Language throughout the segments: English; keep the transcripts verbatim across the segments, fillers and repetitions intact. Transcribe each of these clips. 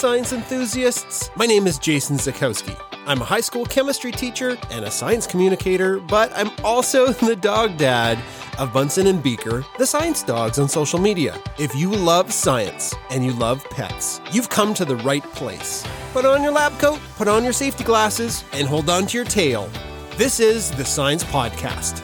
science enthusiasts. My name is Jason Zakowski. I'm a high school chemistry teacher and a science communicator, but I'm also the dog dad of Bunsen and Beaker, the science dogs on social media. If you love science and you love pets, you've come to the right place. Put on your lab coat, put on your safety glasses, and hold on to your tail. This is the Science Podcast.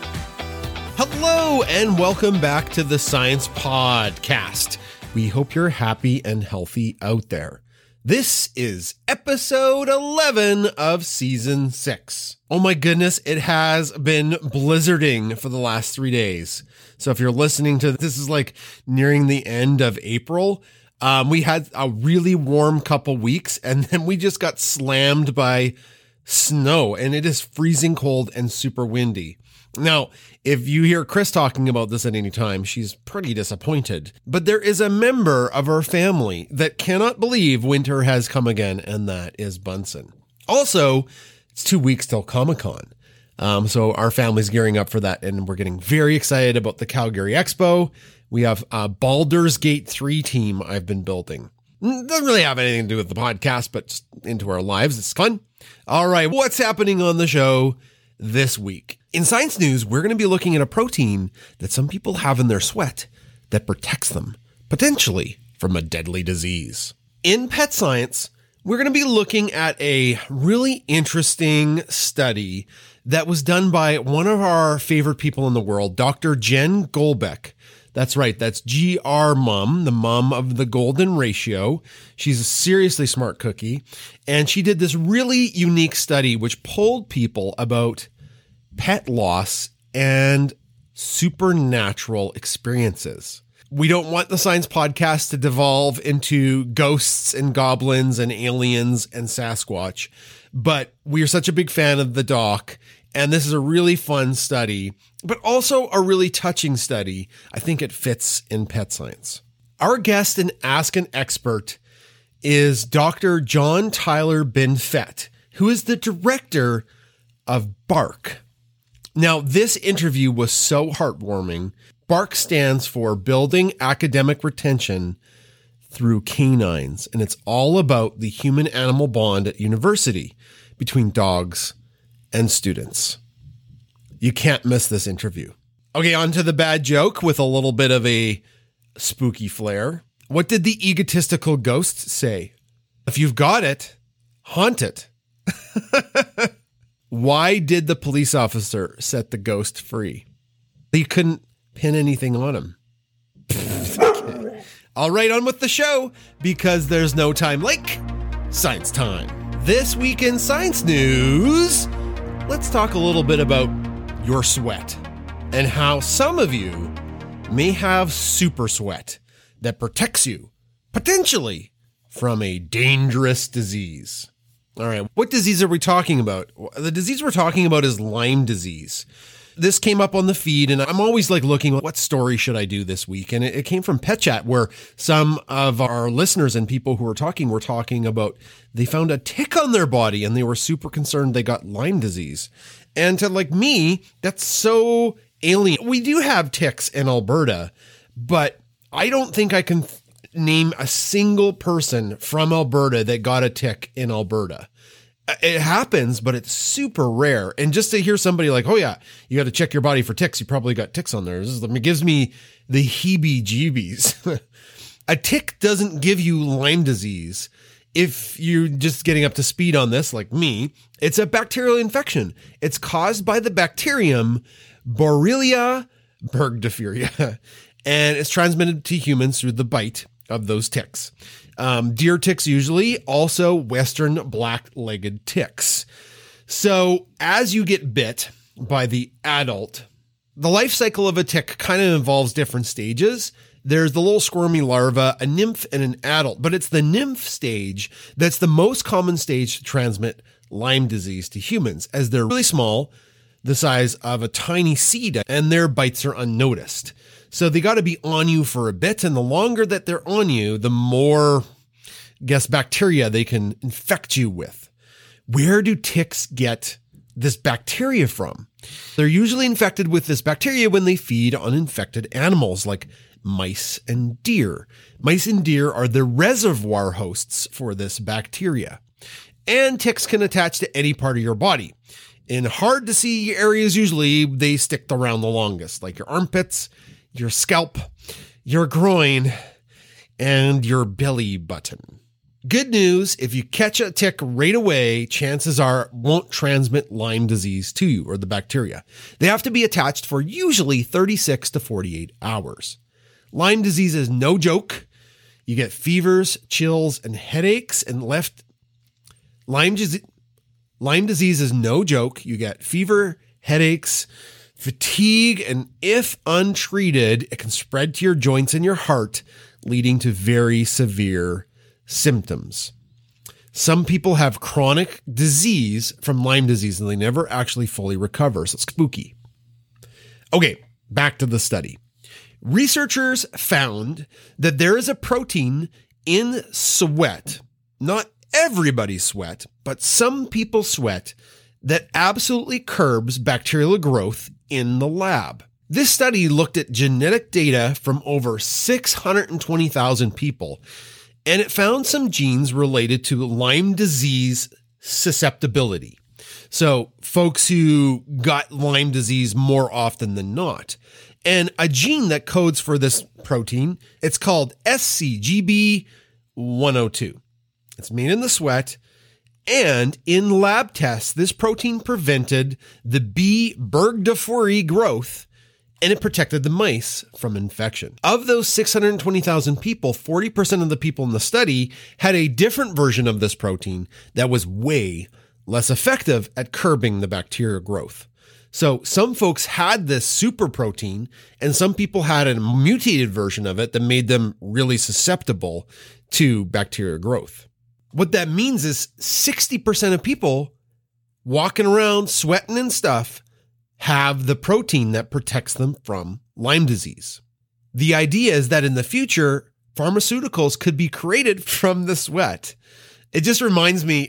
Hello, and welcome back to the Science Podcast. We hope you're happy and healthy out there. This is episode eleven of season six. Oh my goodness, it has been blizzarding for the last three days. So if you're listening to this, is like nearing the end of April. Um, we had a really warm couple weeks, and then we just got slammed by snow, and it is freezing cold and super windy. Now, if you hear Chris talking about this at any time, she's pretty disappointed. But there is a member of our family that cannot believe winter has come again, and that is Bunsen. Also, it's two weeks till Comic-Con. Um, so our family's gearing up for that, and we're getting very excited about the Calgary Expo. We have a Baldur's Gate three team I've been building. Doesn't really have anything to do with the podcast, but just into our lives. It's fun. All right, what's happening on the show this week? In science news, we're going to be looking at a protein that some people have in their sweat that protects them, potentially, from a deadly disease. In pet science, we're going to be looking at a really interesting study that was done by one of our favorite people in the world, Doctor Jen Golbeck. That's right. That's G R Mom, the mom of the Golden Ratio. She's a seriously smart cookie. And she did this really unique study which polled people about pet loss and supernatural experiences. We don't want the Science Podcast to devolve into ghosts and goblins and aliens and Sasquatch, but we are such a big fan of the doc, and this is a really fun study, but also a really touching study. I think it fits in pet science. Our guest in Ask an Expert is Doctor John Tyler Benfett, who is the director of BARC. Now, this interview was so heartwarming. BARC stands for Building Academic Retention Through Canines, and it's all about the human-animal bond at university between dogs and students. You can't miss this interview. Okay, on to the bad joke with a little bit of a spooky flair. What did the egotistical ghost say? If you've got it, haunt it. Why did the police officer set the ghost free? He couldn't pin anything on him. Okay. All right, on with the show, because there's no time like science time. This week in science news, let's talk a little bit about your sweat and how some of you may have super sweat that protects you, potentially, from a dangerous disease. All right, what disease are we talking about? The disease we're talking about is Lyme disease. This came up on the feed, and I'm always like looking, what story should I do this week? And it, it came from Pet Chat, where some of our listeners and people who were talking were talking about they found a tick on their body, and they were super concerned they got Lyme disease. And to like me, that's so alien. We do have ticks in Alberta, but I don't think I can th- name a single person from Alberta that got a tick in Alberta. It happens, but it's super rare. And just to hear somebody like, oh yeah, you got to check your body for ticks. You probably got ticks on there. This is, it gives me the heebie-jeebies. A tick doesn't give you Lyme disease. If you're just getting up to speed on this, like me, it's a bacterial infection. It's caused by the bacterium Borrelia burgdorferi, and it's transmitted to humans through the bite of those ticks. Um, deer ticks usually, also Western black-legged ticks. So as you get bit by the adult, the life cycle of a tick kind of involves different stages. There's the little squirmy larva, a nymph, and an adult, but it's the nymph stage that's the most common stage to transmit Lyme disease to humans, as they're really small, the size of a tiny seed, and their bites are unnoticed. So they got to be on you for a bit, and the longer that they're on you, the more, I guess, bacteria they can infect you with. Where do ticks get this bacteria from? They're usually infected with this bacteria when they feed on infected animals like mice and deer. Mice and deer are the reservoir hosts for this bacteria. And ticks can attach to any part of your body. In hard to see areas, usually they stick around the longest, like your armpits, your scalp, your groin, and your belly button. Good news, if you catch a tick right away, chances are it won't transmit Lyme disease to you or the bacteria. They have to be attached for usually thirty-six to forty-eight hours. Lyme disease is no joke. You get fevers, chills, and headaches, and left Lyme disease. Lyme disease is no joke. You get fever, headaches, fatigue, and if untreated, it can spread to your joints and your heart, leading to very severe symptoms. Some people have chronic disease from Lyme disease and they never actually fully recover. So it's spooky. Okay, back to the study. Researchers found that there is a protein in sweat, not everybody's sweat, but some people's sweat, that absolutely curbs bacterial growth in the lab. This study looked at genetic data from over six hundred twenty thousand people, and it found some genes related to Lyme disease susceptibility. So folks who got Lyme disease more often than not. And a gene that codes for this protein, it's called S C G B one oh two. It's made in the sweat, and in lab tests, this protein prevented the B. burgdorferi growth, and it protected the mice from infection. Of those six hundred twenty thousand people, forty percent of the people in the study had a different version of this protein that was way less effective at curbing the bacterial growth. So some folks had this super protein, and some people had a mutated version of it that made them really susceptible to bacterial growth. What that means is sixty percent of people walking around sweating and stuff have the protein that protects them from Lyme disease. The idea is that in the future, pharmaceuticals could be created from the sweat. It just reminds me,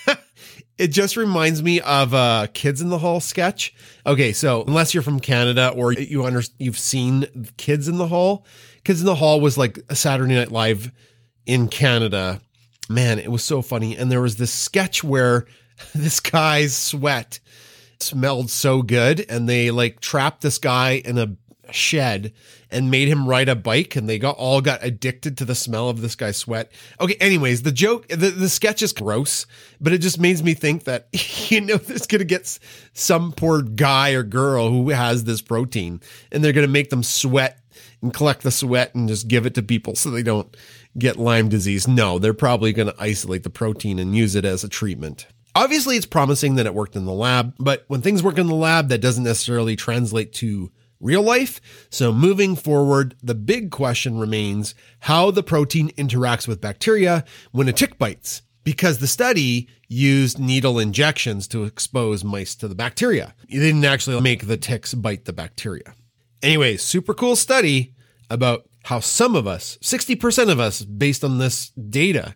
it just reminds me of a Kids in the Hall sketch. Okay, so unless you're from Canada or you under, you've seen Kids in the Hall, Kids in the Hall was like a Saturday Night Live in Canada. Man, it was so funny. And there was this sketch where this guy's sweat smelled so good, and they like trapped this guy in a shed and made him ride a bike, and they got all got addicted to the smell of this guy's sweat. Okay, anyways, the joke, the, the sketch is gross, but it just makes me think that, you know, there's going to get some poor guy or girl who has this protein, and they're going to make them sweat and collect the sweat and just give it to people so they don't get Lyme disease. No, they're probably going to isolate the protein and use it as a treatment. Obviously, it's promising that it worked in the lab, but when things work in the lab, that doesn't necessarily translate to real life. So moving forward, the big question remains how the protein interacts with bacteria when a tick bites, because the study used needle injections to expose mice to the bacteria. You didn't actually make the ticks bite the bacteria. Anyways, super cool study about how some of us, sixty percent of us, based on this data,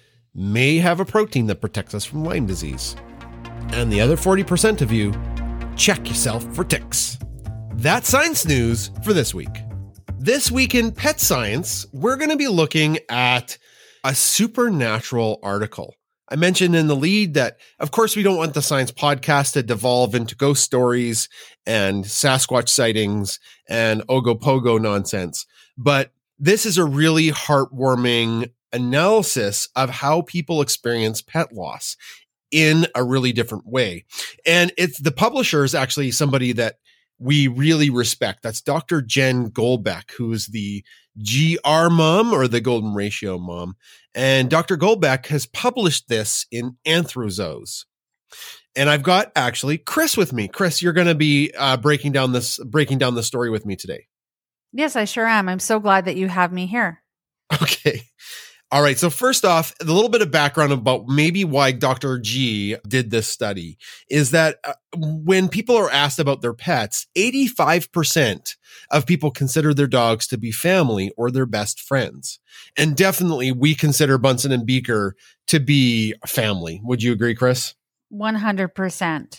may have a protein that protects us from Lyme disease. And the other forty percent of you, check yourself for ticks. That's science news for this week. This week in pet science, we're going to be looking at a supernatural article. I mentioned in the lead that, of course, we don't want the science podcast to devolve into ghost stories and Sasquatch sightings and Ogopogo nonsense. But this is a really heartwarming analysis of how people experience pet loss in a really different way. And it's the publisher is actually somebody that we really respect. That's Doctor Jen Goldbeck, who's the G R mom or the Golden Ratio mom. And Doctor Goldbeck has published this in Anthrozoos. And I've got actually Chris with me. Chris, you're going to be uh, breaking down this, breaking down the story with me today. Yes, I sure am. I'm so glad that you have me here. Okay. All right. So first off, a little bit of background about maybe why Doctor G did this study is that uh, when people are asked about their pets, eighty-five percent of people consider their dogs to be family or their best friends. And definitely we consider Bunsen and Beaker to be family. Would you agree, Chris? one hundred percent.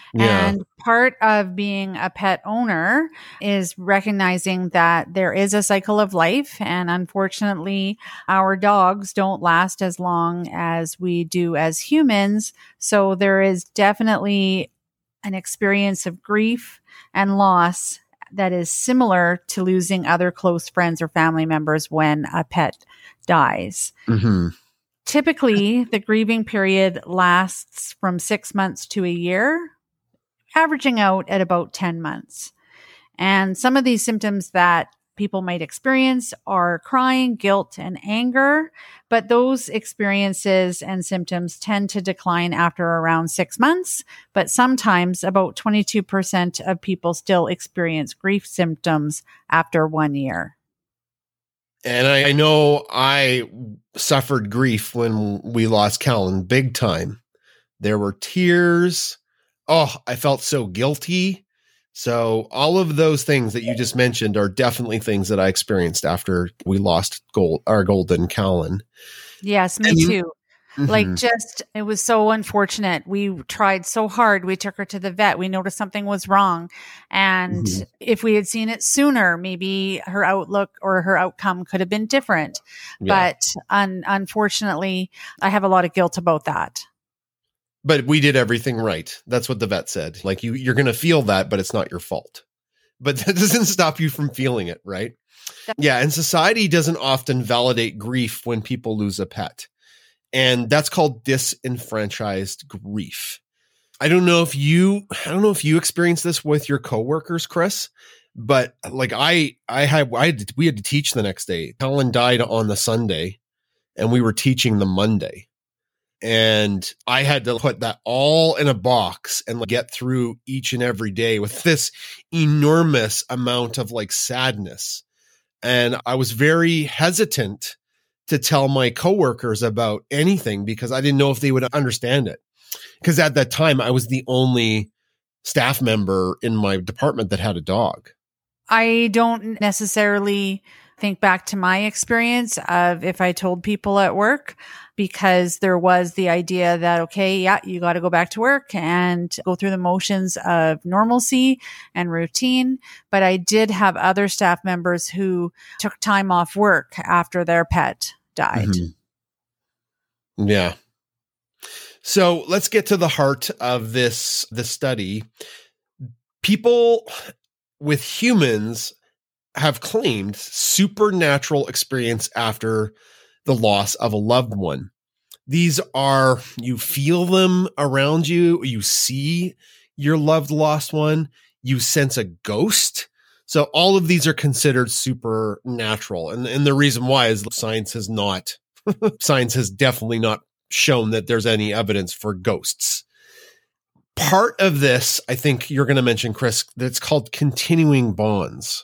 Yeah. And part of being a pet owner is recognizing that there is a cycle of life. And unfortunately, our dogs don't last as long as we do as humans. So there is definitely an experience of grief and loss that is similar to losing other close friends or family members when a pet dies. Mm-hmm. Typically, the grieving period lasts from six months to a year, averaging out at about ten months. And some of these symptoms that people might experience are crying, guilt, and anger. But those experiences and symptoms tend to decline after around six months. But sometimes about twenty-two percent of people still experience grief symptoms after one year. And I, I know I suffered grief when we lost Callan big time. There were tears. Oh, I felt so guilty. So all of those things that you just mentioned are definitely things that I experienced after we lost gold, our golden Callan. Yes, me And you- too. Mhm. Like just, it was so unfortunate. We tried so hard. We took her to the vet. We noticed something was wrong. And Mhm. if we had seen it sooner, maybe her outlook or her outcome could have been different. Yeah. But un- unfortunately, I have a lot of guilt about that. But we did everything right. That's what the vet said. Like you, you're going to feel that, but it's not your fault. But that doesn't stop you from feeling it, right? Yeah. And society doesn't often validate grief when people lose a pet. And that's called disenfranchised grief. I don't know if you, I don't know if you experienced this with your coworkers, Chris, but like I, I had, I had, we had to teach the next day. Helen died on the Sunday and we were teaching the Monday. And I had to put that all in a box and like get through each and every day with this enormous amount of like sadness. And I was very hesitant to tell my coworkers about anything because I didn't know if they would understand it. Because at that time, I was the only staff member in my department that had a dog. I don't necessarily think back to my experience of if I told people at work, because there was the idea that, okay, yeah, you got to go back to work and go through the motions of normalcy and routine. But I did have other staff members who took time off work after their pet died. Mm-hmm. Yeah. So let's get to the heart of this, this study. People with humans have claimed supernatural experience after the loss of a loved one. These are, you feel them around you. You see your loved lost one. You sense a ghost. So all of these are considered supernatural. And, and the reason why is science has not, science has definitely not shown that there's any evidence for ghosts. Part of this, I think you're going to mention, Chris, that's called continuing bonds.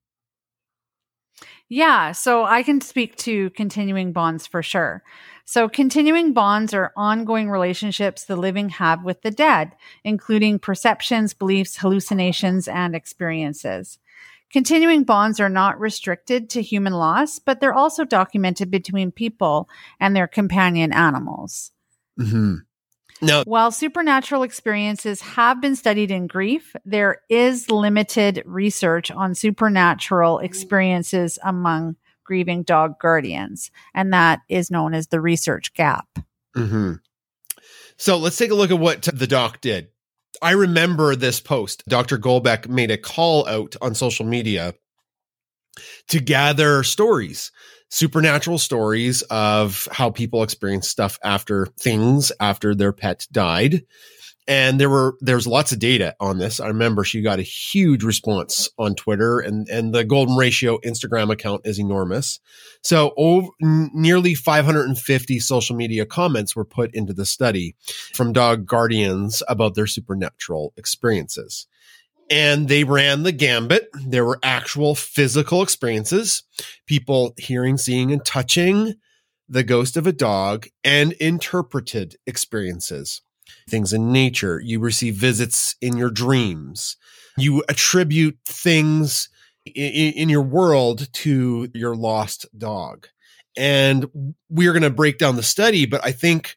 Yeah, so I can speak to continuing bonds for sure. So continuing bonds are ongoing relationships the living have with the dead, including perceptions, beliefs, hallucinations, and experiences. Continuing bonds are not restricted to human loss, but they're also documented between people and their companion animals. Mm-hmm. Now, while supernatural experiences have been studied in grief, there is limited research on supernatural experiences among grieving dog guardians, and that is known as the research gap. Mm-hmm. So let's take a look at what the doc did. I remember this post. Doctor Golbeck made a call out on social media to gather stories, supernatural stories of how people experience stuff after things, after their pet died. And there were, there's lots of data on this. I remember she got a huge response on Twitter, and, and the Golden Ratio Instagram account is enormous. So over, n- nearly five hundred fifty social media comments were put into the study from dog guardians about their supernatural experiences. And they ran the gambit. There were actual physical experiences, people hearing, seeing, and touching the ghost of a dog, and interpreted experiences. Things in nature. You receive visits in your dreams. You attribute things in, in your world to your lost dog. And we're going to break down the study, but I think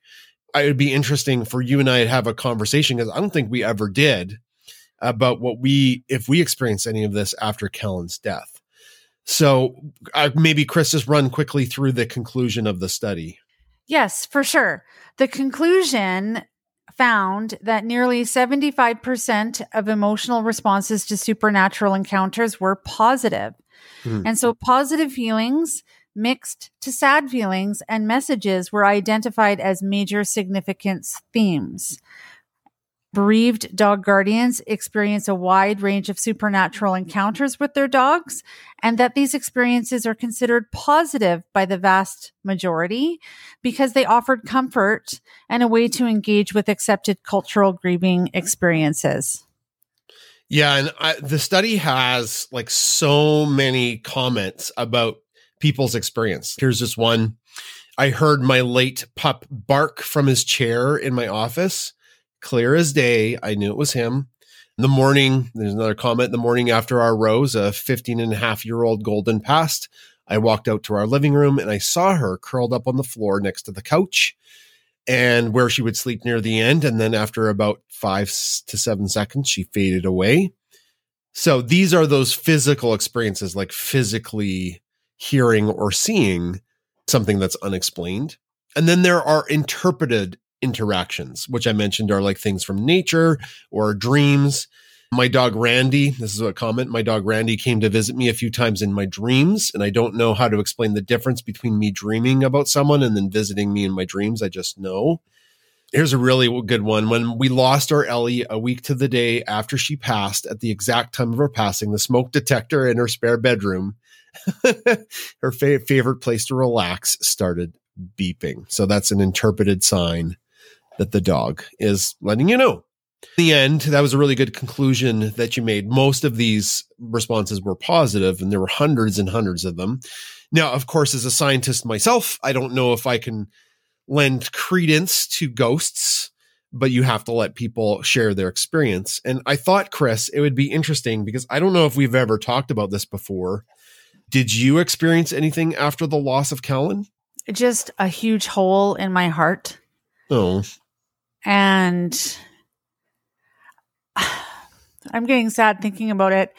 it would be interesting for you and I to have a conversation, because I don't think we ever did, about what we, if we experienced any of this after Kellen's death. So uh, maybe Chris, just run quickly through the conclusion of the study. Yes, for sure. The conclusion found that nearly seventy-five percent of emotional responses to supernatural encounters were positive. Hmm. And so positive feelings mixed to sad feelings and messages were identified as major significance themes. Bereaved dog guardians experience a wide range of supernatural encounters with their dogs, and that these experiences are considered positive by the vast majority because they offered comfort and a way to engage with accepted cultural grieving experiences. Yeah, and I, the study has like so many comments about people's experience. Here's just one. I heard my late pup bark from his chair in my office. Clear as day, I knew it was him. In the morning, there's another comment. The morning after our rose, a fifteen and a half year old golden passed. I walked out to our living room and I saw her curled up on the floor next to the couch and where she would sleep near the end. And then after about five to seven seconds, she faded away. So these are those physical experiences, like physically hearing or seeing something that's unexplained. And then there are interpreted interactions, which I mentioned are like things from nature or dreams. My dog Randy, this is a comment, my dog Randy came to visit me a few times in my dreams, and I don't know how to explain the difference between me dreaming about someone and then visiting me in my dreams. I just know. Here's a really good one. When we lost our Ellie a week to the day after she passed, at the exact time of her passing, the smoke detector in her spare bedroom, her fa- favorite place to relax, started beeping. So that's an interpreted sign that the dog is letting you know. In the end, that was a really good conclusion that you made. Most of these responses were positive, and there were hundreds and hundreds of them. Now, of course, as a scientist myself, I don't know if I can lend credence to ghosts, but you have to let people share their experience. And I thought, Chris, it would be interesting because I don't know if we've ever talked about this before. Did you experience anything after the loss of Kellen? Just a huge hole in my heart. Oh. And I'm getting sad thinking about it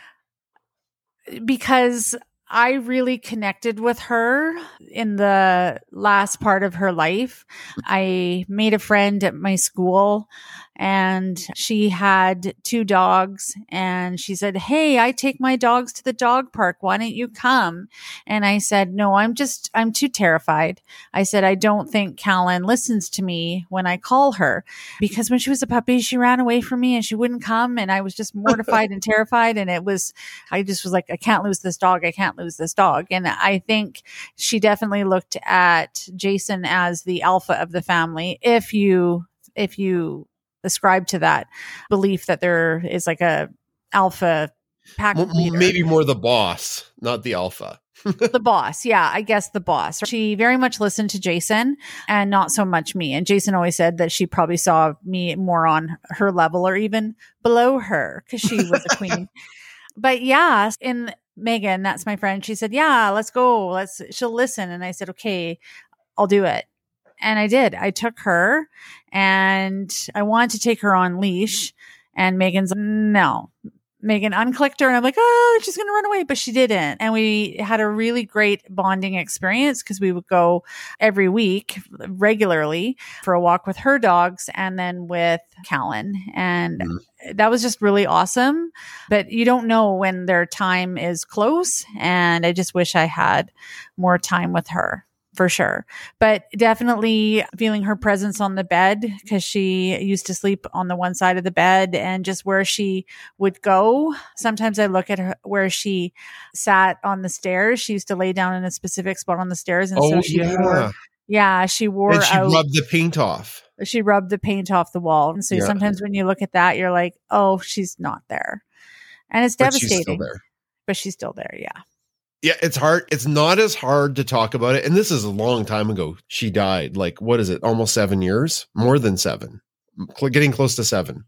because I really connected with her in the last part of her life. I made a friend at my school and she had two dogs and she said, "Hey, I take my dogs to the dog park. Why don't you come?" And I said, "No, I'm just, I'm too terrified." I said, "I don't think Callan listens to me when I call her because when she was a puppy, she ran away from me and she wouldn't come. And I was just mortified and terrified. And it was, I just was like, I can't lose this dog. I can't lose this dog." And I think she definitely looked at Jason as the alpha of the family. If you, if you, ascribe to that belief that there is like a alpha pack leader. Maybe more the boss, not the alpha. The boss. Yeah, I guess the boss. She very much listened to Jason and not so much me. And Jason always said that she probably saw me more on her level or even below her because she was a queen. But yeah, in Megan, that's my friend. She said, "Yeah, let's go. Let's, she'll listen." And I said, "Okay, I'll do it." And I did. I took her and I wanted to take her on leash. And Megan's, no. Megan unclicked her and I'm like, oh, she's going to run away. But she didn't. And we had a really great bonding experience because we would go every week regularly for a walk with her dogs and then with Callan. And mm. that was just really awesome. But you don't know when their time is close. And I just wish I had more time with her. For sure. But definitely feeling her presence on the bed because she used to sleep on the one side of the bed and just where she would go. Sometimes I look at her where she sat on the stairs. She used to lay down in a specific spot on the stairs. And oh, so she yeah. wore, yeah, she wore and she out. rubbed the paint off. She rubbed the paint off the wall. And so yeah. sometimes when you look at that, you're like, oh, she's not there. And it's but devastating. She's still there. But she's still there. Yeah. Yeah, it's hard. It's not as hard to talk about it. And this is a long time ago. She died. Like, what is it? Almost seven years? More than seven. Getting close to seven.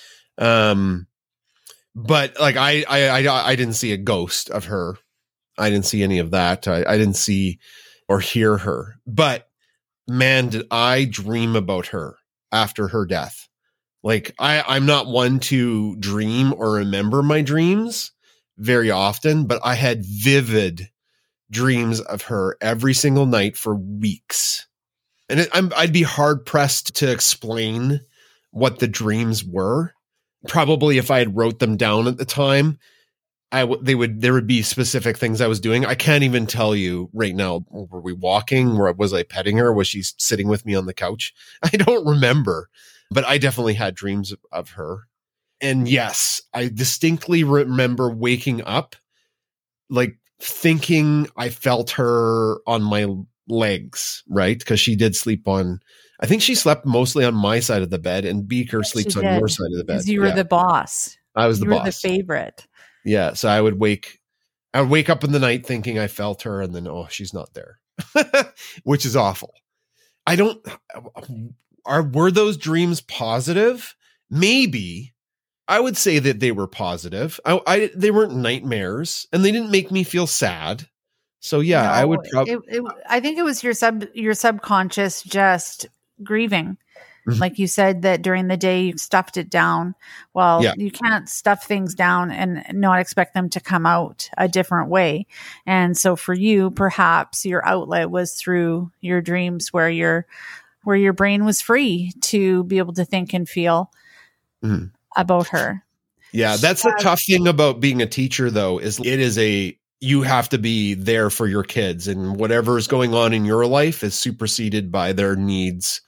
Um, but like, I, I, I, I didn't see a ghost of her. I didn't see any of that. I, I didn't see or hear her. But man, did I dream about her after her death. Like I, I'm not one to dream or remember my dreams very often, but I had vivid dreams of her every single night for weeks. And it, I'm, I'd be hard pressed to explain what the dreams were. Probably if I had wrote them down at the time, I w- they would, there would be specific things I was doing. I can't even tell you right now. Were we walking? Where was I petting her? Was she sitting with me on the couch? I don't remember, but I definitely had dreams of, of her. And yes, I distinctly remember waking up, like thinking I felt her on my legs, right? Because she did sleep on, I think she slept mostly on my side of the bed, and Beaker Yes, sleeps she on did. your side of the bed. Because you were Yeah. the boss. I was the you were boss. the favorite. Yeah. So I would wake, I would wake up in the night thinking I felt her, and then, oh, she's not there, which is awful. I don't, are, were those dreams positive? Maybe. I would say that they were positive. I, I they weren't nightmares, and they didn't make me feel sad. So yeah, No, I would probably, it, it, I think it was your sub, your subconscious just grieving. Mhm. Like you said that during the day you stuffed it down. Well, Yeah. you can't stuff things down and not expect them to come out a different way. And so for you, perhaps your outlet was through your dreams, where your where your brain was free to be able to think and feel Mhm. about her. yeah, that's the tough thing about being a teacher, though, is it is a, you have to be there for your kids, and whatever is going on in your life is superseded by their needs.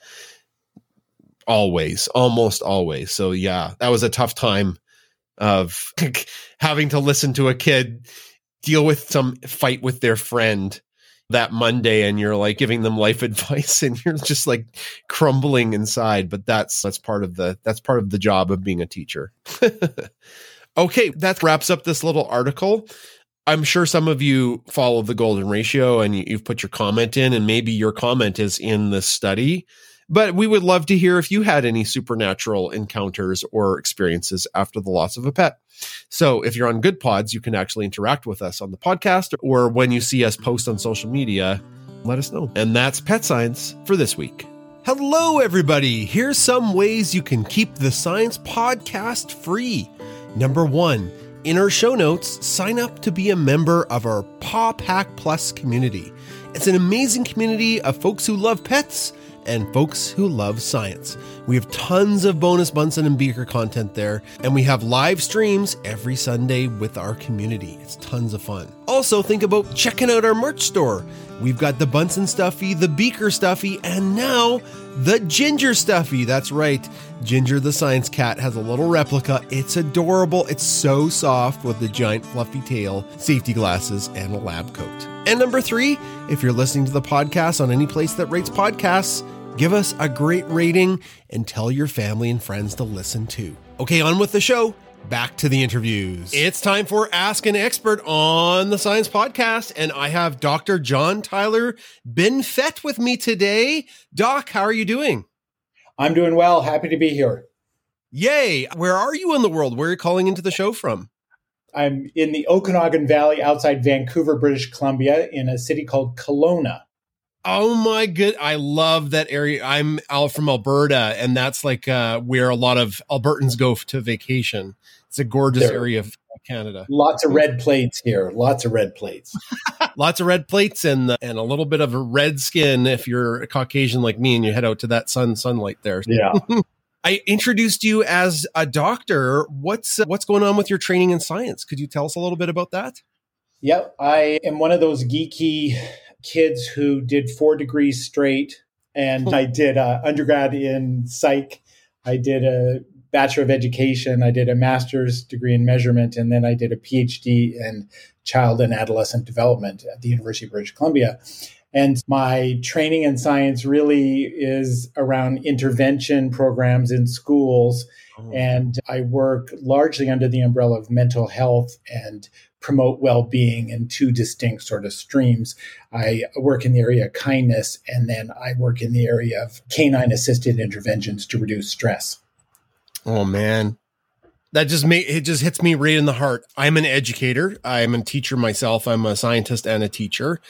Always, almost always. So yeah, that was a tough time of having to listen to a kid deal with some fight with their friend that Monday, and you're like giving them life advice, and you're just like crumbling inside. But that's that's part of the that's part of the job of being a teacher. Okay, that wraps up this little article. I'm sure some of you follow the Golden Ratio, and you, you've put your comment in, and maybe your comment is in the study. But we would love to hear if you had any supernatural encounters or experiences after the loss of a pet. So if you're on Good Pods, you can actually interact with us on the podcast, or when you see us post on social media, let us know. And that's Pet Science for this week. Hello, everybody. Here's some ways you can keep the Science Podcast free. Number one, in our show notes, sign up to be a member of our Paw Pack Plus community. It's an amazing community of folks who love pets and folks who love science. We have tons of bonus Bunsen and Beaker content there, and we have live streams every Sunday with our community. It's tons of fun. Also, think about checking out our merch store. We've got the Bunsen Stuffy, the Beaker Stuffy, and now the Ginger Stuffy. That's right. Ginger the science cat has a little replica. It's adorable. It's so soft with the giant fluffy tail, safety glasses, and a lab coat. And number three, if you're listening to the podcast on any place that rates podcasts, give us a great rating and tell your family and friends to listen too. Okay, on with the show. Back to the interviews. It's time for Ask an Expert on the Science Podcast, and I have Doctor John Tyler Benfett with me today. Doc, how are you doing? I'm doing well. Happy to be here. Yay. Where are you in the world? Where are you calling into the show from? I'm in the Okanagan Valley outside Vancouver, British Columbia, in a city called Kelowna. Oh my good. I love that area. I'm out from Alberta, and that's like uh, where a lot of Albertans go to vacation. It's a gorgeous There. area of Canada. Lots of red plates here. Lots of red plates. Lots of red plates and and a little bit of a red skin if you're a Caucasian like me and you head out to that sun sunlight there. Yeah. I introduced you as a doctor. What's uh, what's going on with your training in science? Could you tell us a little bit about that? Yep. I am one of those geeky kids who did four degrees straight. And I did uh, undergrad in psych. I did a Bachelor of Education. I did a master's degree in measurement. And then I did a PhD in child and adolescent development at the University of British Columbia. And my training in science really is around intervention programs in schools. Oh. And I work largely under the umbrella of mental health and promote well-being in two distinct sort of streams. I work in the area of kindness, and then I work in the area of canine-assisted interventions to reduce stress. Oh, man. That just may, it just hits me right in the heart. I'm an educator. I'm a teacher myself. I'm a scientist and a teacher.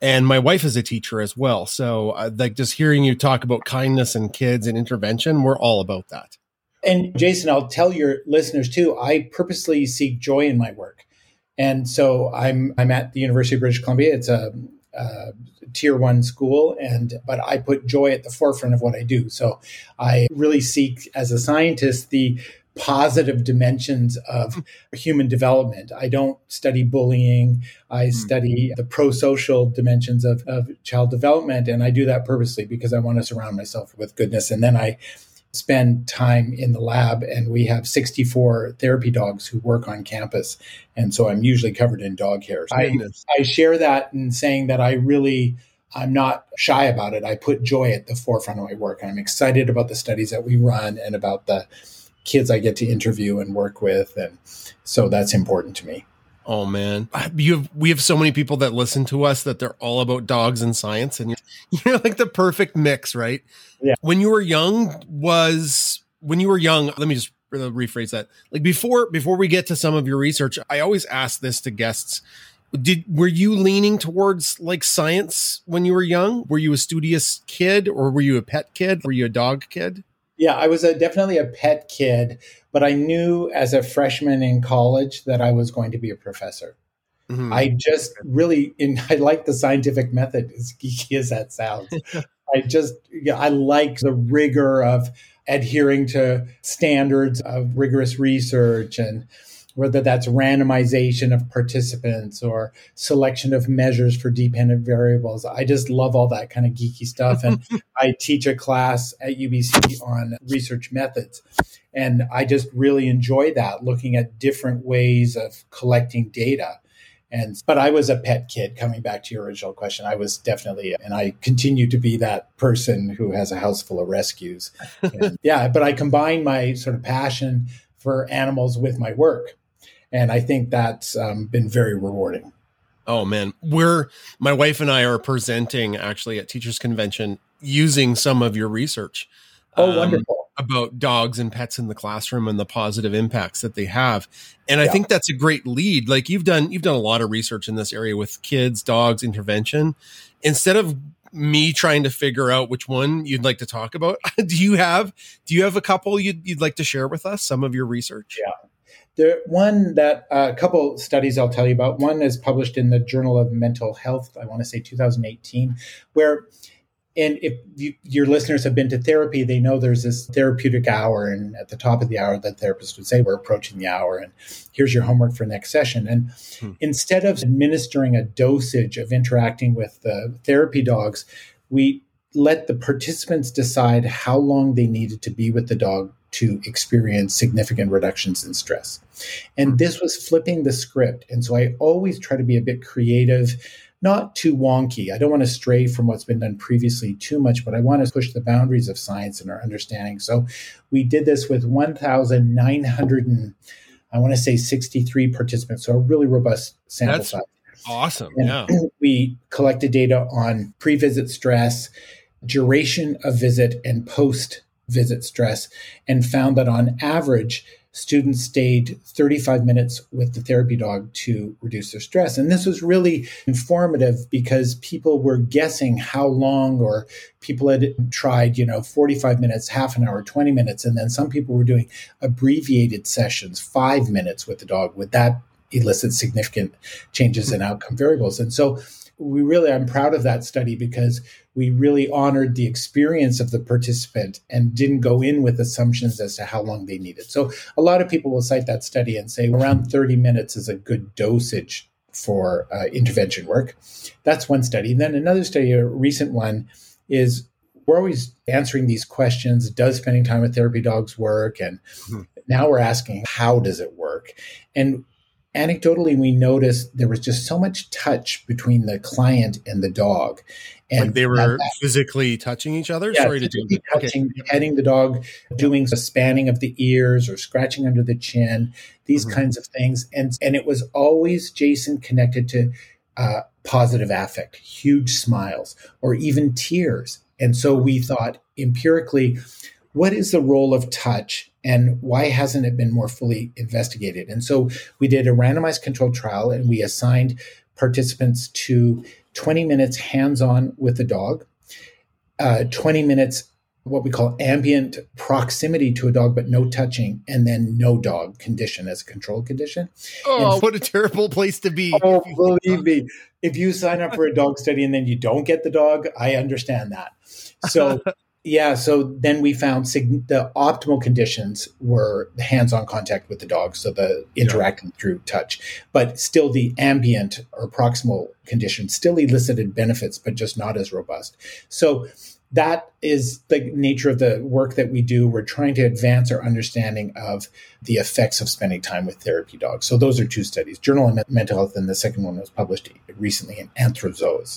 And my wife is a teacher as well. So uh, like just hearing you talk about kindness and kids and intervention, we're all about that. And Jason, I'll tell your listeners too, I purposely seek joy in my work. And so I'm I'm at the University of British Columbia. It's a, a tier one school, and but I put joy at the forefront of what I do. So I really seek, as a scientist, the positive dimensions of human development. I don't study bullying. I study the pro-social dimensions of, of child development. And I do that purposely because I want to surround myself with goodness. And then I spend time in the lab, and we have sixty-four therapy dogs who work on campus. And so I'm usually covered in dog hairs. I, I share that in saying that I really, I'm not shy about it. I put joy at the forefront of my work. I'm excited about the studies that we run and about the kids I get to interview and work with. And so that's important to me. Oh man, you have, we have so many people that listen to us that they're all about dogs and science, and you're, you're like the perfect mix, right? Yeah. When you were young was when you were young, let me just rephrase that. Like before, before we get to some of your research, I always ask this to guests. Did, were you leaning towards like science when you were young? Were you a studious kid, or were you a pet kid? Were you a dog kid? Yeah, I was a, definitely a pet kid, but I knew as a freshman in college that I was going to be a professor. Mm-hmm. I just really, in, I like the scientific method, as geeky as that sounds. I just, yeah, I like the rigor of adhering to standards of rigorous research, and whether that's randomization of participants or selection of measures for dependent variables. I just love all that kind of geeky stuff. And I teach a class at U B C on research methods. And I just really enjoy that, looking at different ways of collecting data. And but I was a pet kid, coming back to your original question. I was definitely, and I continue to be that person who has a house full of rescues. And, yeah, but I combine my sort of passion for animals with my work. And I think that's um, been very rewarding. Oh, man. We're, my wife and I are presenting actually at Teachers Convention using some of your research. Oh, um, wonderful. About dogs and pets in the classroom and the positive impacts that they have. And I yeah. think that's a great lead. Like you've done, you've done a lot of research in this area with kids, dogs, intervention. Instead of me trying to figure out which one you'd like to talk about, do you have, do you have a couple you'd, you'd like to share with us, some of your research? Yeah. The one that uh, a couple studies I'll tell you about. One is published in the Journal of Mental Health, I want to say two thousand eighteen, where, and if you, your listeners have been to therapy, they know there's this therapeutic hour. And at the top of the hour, the therapist would say, we're approaching the hour and here's your homework for next session. And hmm. instead of administering a dosage of interacting with the therapy dogs, we let the participants decide how long they needed to be with the dog to experience significant reductions in stress. And this was flipping the script. And so I always try to be a bit creative, not too wonky. I don't want to stray from what's been done previously too much, but I want to push the boundaries of science and our understanding. So we did this with one thousand nine hundred and I want to say sixty-three participants. So a really robust sample That's size. Awesome. And yeah. We collected data on pre-visit stress, duration of visit, and post-visit stress, and found that on average, students stayed thirty-five minutes with the therapy dog to reduce their stress. And this was really informative because people were guessing how long, or people had tried, you know, forty-five minutes, half an hour, twenty minutes. And then some people were doing abbreviated sessions, five minutes with the dog. Would that elicit significant changes in outcome variables? And so we really, I'm proud of that study because we really honored the experience of the participant and didn't go in with assumptions as to how long they needed. So a lot of people will cite that study and say around thirty minutes is a good dosage for uh, intervention work. That's one study. And then another study, a recent one, is we're always answering these questions. Does spending time with therapy dogs work? And mm-hmm. now we're asking, how does it work? And anecdotally, we noticed there was just so much touch between the client and the dog. And like they were that, physically touching each other? Yeah, Sorry to do that. Touching, okay. Petting the dog, doing a spanning of the ears or scratching under the chin, these mm-hmm. kinds of things. And, and it was always, Jason, connected to uh, positive affect, huge smiles, or even tears. And so we thought empirically, what is the role of touch and why hasn't it been more fully investigated? And so we did a randomized controlled trial and we assigned participants to twenty minutes hands-on with the dog, uh, twenty minutes what we call ambient proximity to a dog, but no touching, and then no dog condition as a control condition. Oh, and, what a terrible place to be. Oh, believe me, if you sign up for a dog study and then you don't get the dog, I understand that. So, yeah, so then we found sig- the optimal conditions were hands-on contact with the dog, so the interacting yeah. through touch, but still the ambient or proximal conditions still elicited benefits, but just not as robust. So that is the nature of the work that we do. We're trying to advance our understanding of the effects of spending time with therapy dogs. So those are two studies, Journal of Mental Health, and the second one was published recently in Anthrozoas.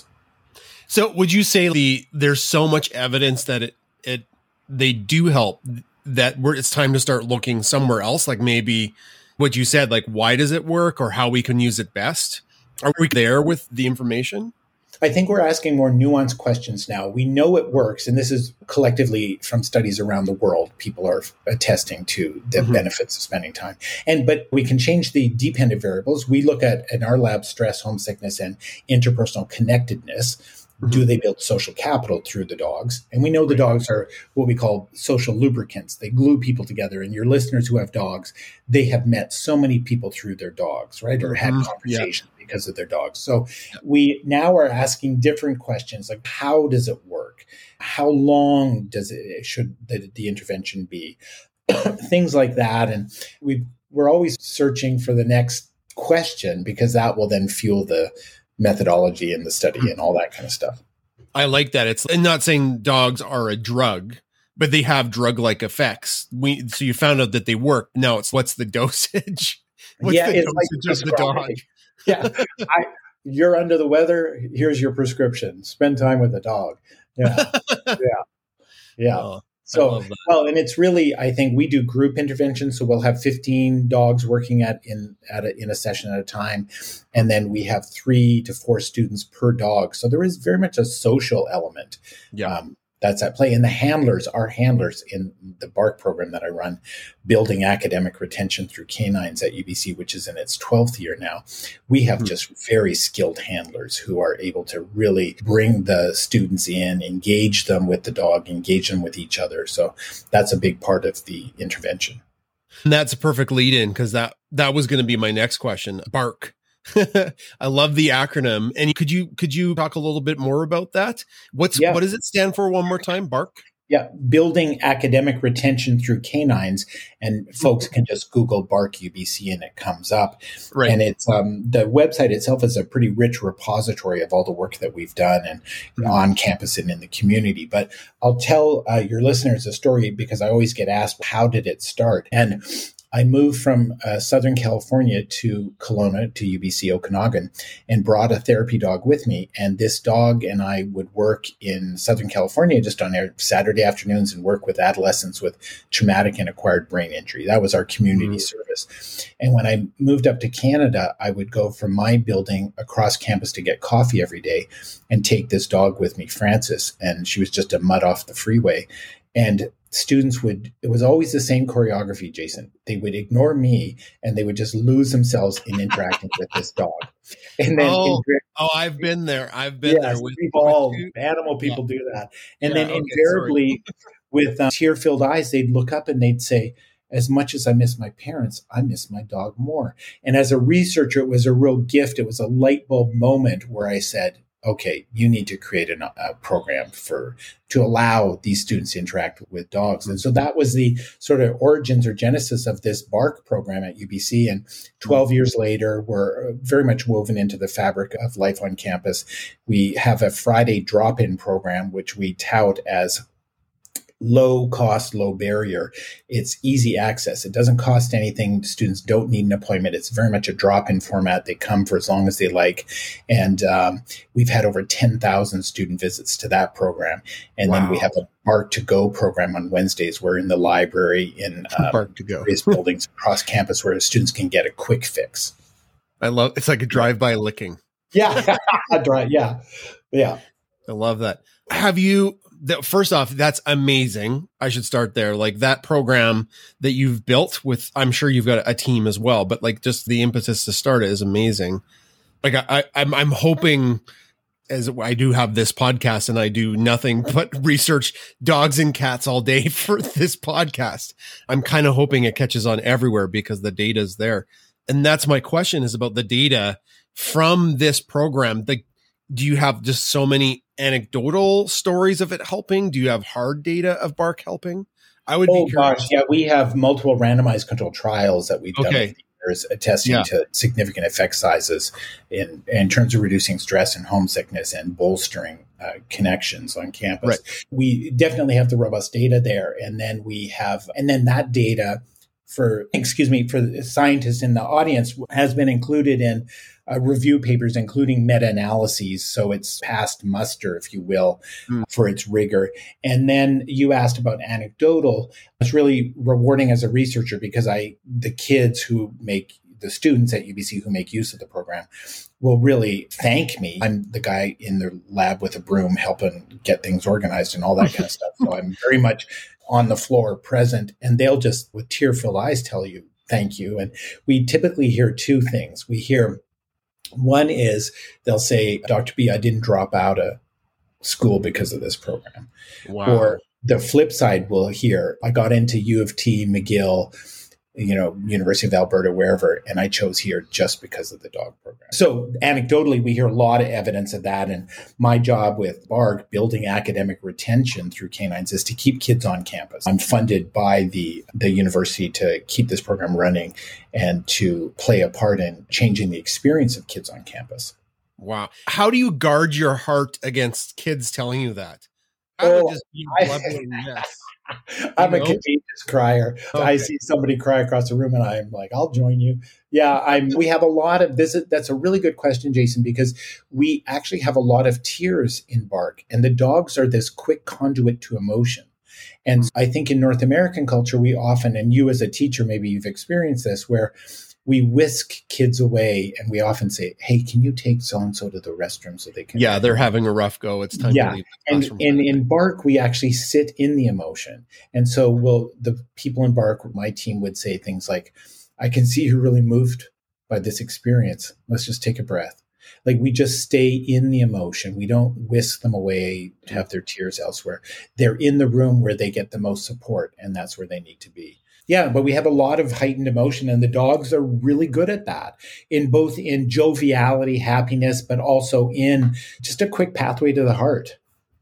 So would you say the there's so much evidence that it it they do help that we're, it's time to start looking somewhere else, like maybe what you said, like why does it work or how we can use it best? Are we there with the information? I think we're asking more nuanced questions now. We know it works, and this is collectively from studies around the world. People are attesting to the mm-hmm. benefits of spending time. And but we can change the dependent variables. We look at in our lab stress, homesickness, and interpersonal connectedness. Mm-hmm. Do they build social capital through the dogs? And we know the dogs are what we call social lubricants. They glue people together. And your listeners who have dogs, they have met so many people through their dogs, right? Or had mm-hmm. conversations yeah. because of their dogs. So yeah. we now are asking different questions, like how does it work? How long does it should the, the intervention be? Things like that. And we we're always searching for the next question, because that will then fuel the methodology in the study and all that kind of stuff. I like that. It's and not saying dogs are a drug, but they have drug-like effects. We so you found out that they work. Now it's what's the dosage? What's yeah, the it's dosage like of the dog? Yeah, I, you're under the weather. Here's your prescription. Spend time with the dog. Yeah, yeah, yeah. Oh, so well, and it's really, I think we do group interventions. So we'll have fifteen dogs working at in at a, in a session at a time, and then we have three to four students per dog. So there is very much a social element. Yeah. Um, that's at play. And the handlers, our handlers in the BARC program that I run, building academic retention through canines at U B C, which is in its twelfth year now. We have mm-hmm. just very skilled handlers who are able to really bring the students in, engage them with the dog, engage them with each other. So that's a big part of the intervention. And that's a perfect lead in, because that, that was going to be my next question. BARC. I love the acronym. And could you could you talk a little bit more about that? What's yeah. what does it stand for one more time? BARC? Yeah, building academic retention through canines. And folks can just Google BARC U B C and it comes up. Right. And it's um, the website itself is a pretty rich repository of all the work that we've done and mm-hmm. on campus and in the community. But I'll tell uh, your listeners a story, because I always get asked, how did it start? And I moved from uh, Southern California to Kelowna, to U B C Okanagan, and brought a therapy dog with me. And this dog and I would work in Southern California just on our Saturday afternoons and work with adolescents with traumatic and acquired brain injury. That was our community mm-hmm. service. And when I moved up to Canada, I would go from my building across campus to get coffee every day and take this dog with me, Frances. And she was just a mutt off the freeway. And students would, it was always the same choreography, Jason. They would ignore me and they would just lose themselves in interacting with this dog. And then, oh, inv- oh, I've been there. I've been yes, there. With, we've all, with animal people yeah. do that. And yeah, then okay, invariably with uh, tear-filled eyes, they'd look up and they'd say, as much as I miss my parents, I miss my dog more. And as a researcher, it was a real gift. It was a light bulb moment where I said, okay, you need to create an, a program for to allow these students to interact with dogs. And so that was the sort of origins or genesis of this BARC program at U B C. And twelve years later, we're very much woven into the fabric of life on campus. We have a Friday drop-in program, which we tout as low cost, low barrier. It's easy access. It doesn't cost anything. Students don't need an appointment. It's very much a drop-in format. They come for as long as they like. And um, we've had over ten thousand student visits to that program. And wow. then we have a BARC to Go program on Wednesdays. We're in the library in um, BARC to Go various buildings across campus where students can get a quick fix. I love, it's like a drive-by licking. Yeah. yeah. Yeah. I love that. Have you, that, first off, that's amazing. I should start there. Like that program that you've built with, I'm sure you've got a team as well, but like just the impetus to start it is amazing. Like I, I I'm I'm hoping, as I do have this podcast and I do nothing but research dogs and cats all day for this podcast. I'm kind of hoping it catches on everywhere because the data is there. And that's my question, is about the data from this program. The, do you have just so many anecdotal stories of it helping? Do you have hard data of Bark helping? I would oh, be curious. Gosh, yeah, we have multiple randomized controlled trials that we've done Okay. over the years, attesting Yeah. to significant effect sizes in, in terms of reducing stress and homesickness and bolstering uh, connections on campus. Right. We definitely have the robust data there. And then we have, and then that data for, excuse me, for the scientists in the audience has been included in uh, review papers, including meta-analyses. So it's passed muster, if you will, mm. for its rigor. And then you asked about anecdotal. It's really rewarding as a researcher because I, the kids who make, the students at U B C who make use of the program will really thank me. I'm the guy in the lab with a broom helping get things organized and all that kind of stuff. So I'm very much on the floor present, and they'll just with tearful eyes tell you thank you. And we typically hear two things. We hear, one is they'll say, Doctor B, I didn't drop out of school because of this program. Wow. Or the flip side, we'll hear, I got into U of T, McGill, you know, University of Alberta, wherever, and I chose here just because of the dog program. So anecdotally, we hear a lot of evidence of that. And my job with Bark, building academic retention through canines, is to keep kids on campus. I'm funded by the, the university to keep this program running and to play a part in changing the experience of kids on campus. Wow. How do you guard your heart against kids telling you that? I Oh, would just be I- blubbering yes. I'm You a know? contagious crier. Okay. I see somebody cry across the room and I'm like, I'll join you. Yeah, I'm we have a lot of this. That's a really good question, Jason, because we actually have a lot of tears in Bark, and the dogs are this quick conduit to emotion. And I think in North American culture, we often, and you as a teacher, maybe you've experienced this, where we whisk kids away and we often say, hey, can you take so-and-so to the restroom so they can... Yeah, they're having a rough go. It's time yeah. to leave the And, classroom. and in Bark, we actually sit in the emotion. And so we'll, the people in Bark, my team would say things like, I can see you're really moved by this experience. Let's just take a breath. Like we just stay in the emotion. We don't whisk them away to have their tears elsewhere. They're in the room where they get the most support, and that's where they need to be. Yeah, but we have a lot of heightened emotion, and the dogs are really good at that, in both in joviality, happiness, but also in just a quick pathway to the heart.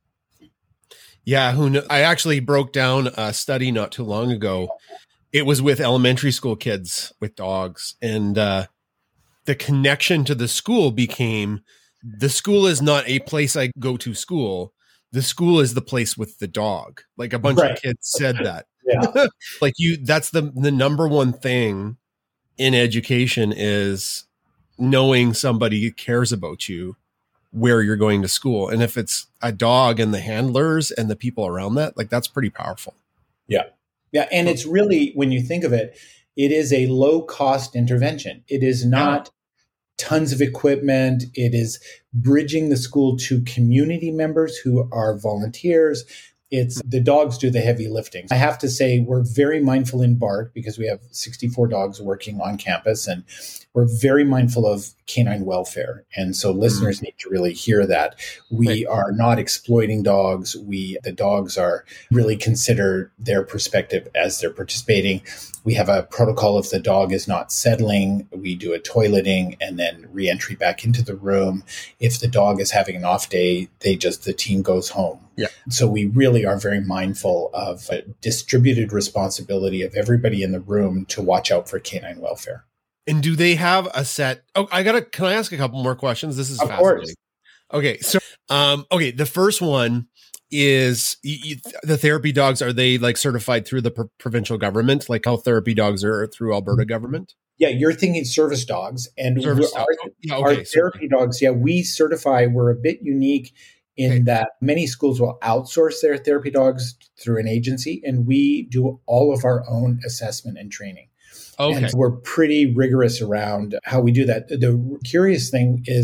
Yeah, who kn- I actually broke down a study not too long ago. It was with elementary school kids with dogs, and uh, the connection to the school became, the school is not a place I go to school. The school is the place with the dog. Like a bunch Right. of kids said that. Yeah. Like you, that's the, the number one thing in education is knowing somebody cares about you where you're going to school. And if it's a dog and the handlers and the people around that, like that's pretty powerful. Yeah. Yeah. And it's really, when you think of it, it is a low cost intervention. It is not tons of equipment. It is bridging the school to community members who are volunteers. It's the dogs do the heavy lifting. I have to say we're very mindful in Bark because we have sixty-four dogs working on campus, and we're very mindful of canine welfare. And so listeners mm-hmm. need to really hear that. We right. are not exploiting dogs. We, the dogs are really consider their perspective as they're participating. We have a protocol if the dog is not settling, we do a toileting and then re-entry back into the room. If the dog is having an off day, they just, the team goes home. Yeah. So we really are very mindful of a distributed responsibility of everybody in the room to watch out for canine welfare. And do they have a set? Oh, I gotta, can I ask a couple more questions? This is of fascinating. Course. Okay. So, um, okay. The first one is you, you, the therapy dogs. Are they like certified through the pr- provincial government? Like how therapy dogs are through Alberta government? Yeah. You're thinking service dogs and service our, dog. yeah, okay, our therapy dogs. Yeah. We certify, we're a bit unique in okay. that many schools will outsource their therapy dogs through an agency, and we do all of our own assessment and training. Okay. And we're pretty rigorous around how we do that. The curious thing is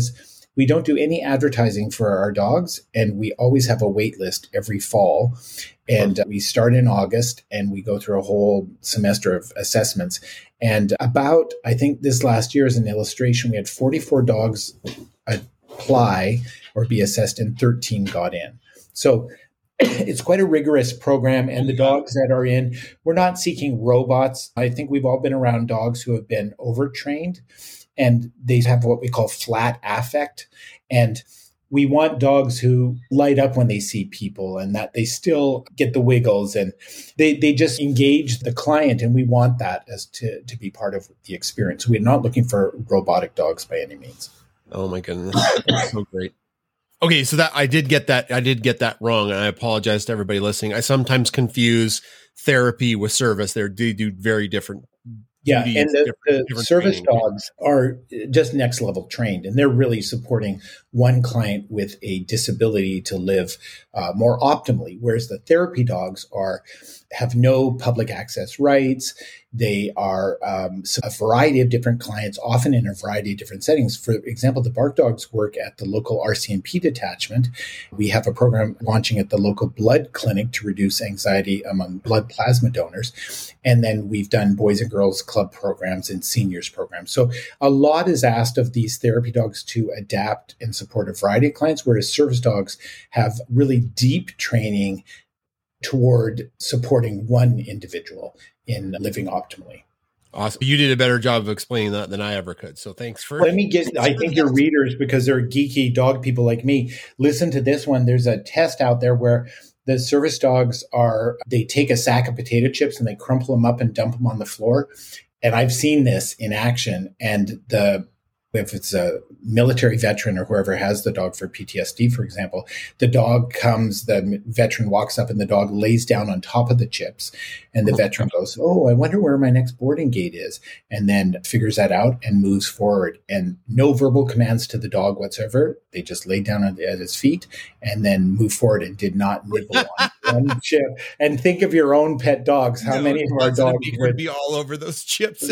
We don't do any advertising for our dogs, and we always have a wait list every fall. And uh, we start in August, and we go through a whole semester of assessments. And about, I think this last year as an illustration, we had forty-four dogs apply or be assessed, and thirteen got in. So it's quite a rigorous program, and the dogs that are in, we're not seeking robots. I think we've all been around dogs who have been overtrained, and they have what we call flat affect. And we want dogs who light up when they see people, and that they still get the wiggles, and they, they just engage the client. And we want that as to, to be part of the experience. We're not looking for robotic dogs by any means. Oh my goodness. That's so great. Okay, so that I did get that. I did get that wrong, and I apologize to everybody listening. I sometimes confuse therapy with service. They're, they do very different. Yeah, and the, different, the different service training. dogs are just next level trained, and they're really supporting one client with a disability to live uh, more optimally. Whereas the therapy dogs are have no public access rights. They are um, a variety of different clients, often in a variety of different settings. For example, the Bark Dogs work at the local R C M P detachment. We have a program launching at the local blood clinic to reduce anxiety among blood plasma donors. And then we've done Boys and Girls Club programs and seniors programs. So a lot is asked of these therapy dogs to adapt and support a variety of clients, whereas service dogs have really deep training toward supporting one individual in living optimally. Awesome. You did a better job of explaining that than I ever could. So thanks for... Let me get, I think your readers, because they're geeky dog people like me, listen to this one. There's a test out there where the service dogs are, they take a sack of potato chips and they crumple them up and dump them on the floor. And I've seen this in action. And the if it's a military veteran or whoever has the dog for P T S D, for example, the dog comes, the veteran walks up and the dog lays down on top of the chips. And the veteran goes, oh, I wonder where my next boarding gate is. And then figures that out and moves forward. And no verbal commands to the dog whatsoever. They just laid down at his feet and then move forward and did not nibble on one chip. And think of your own pet dogs. How no, many of our dogs would be all over those chips?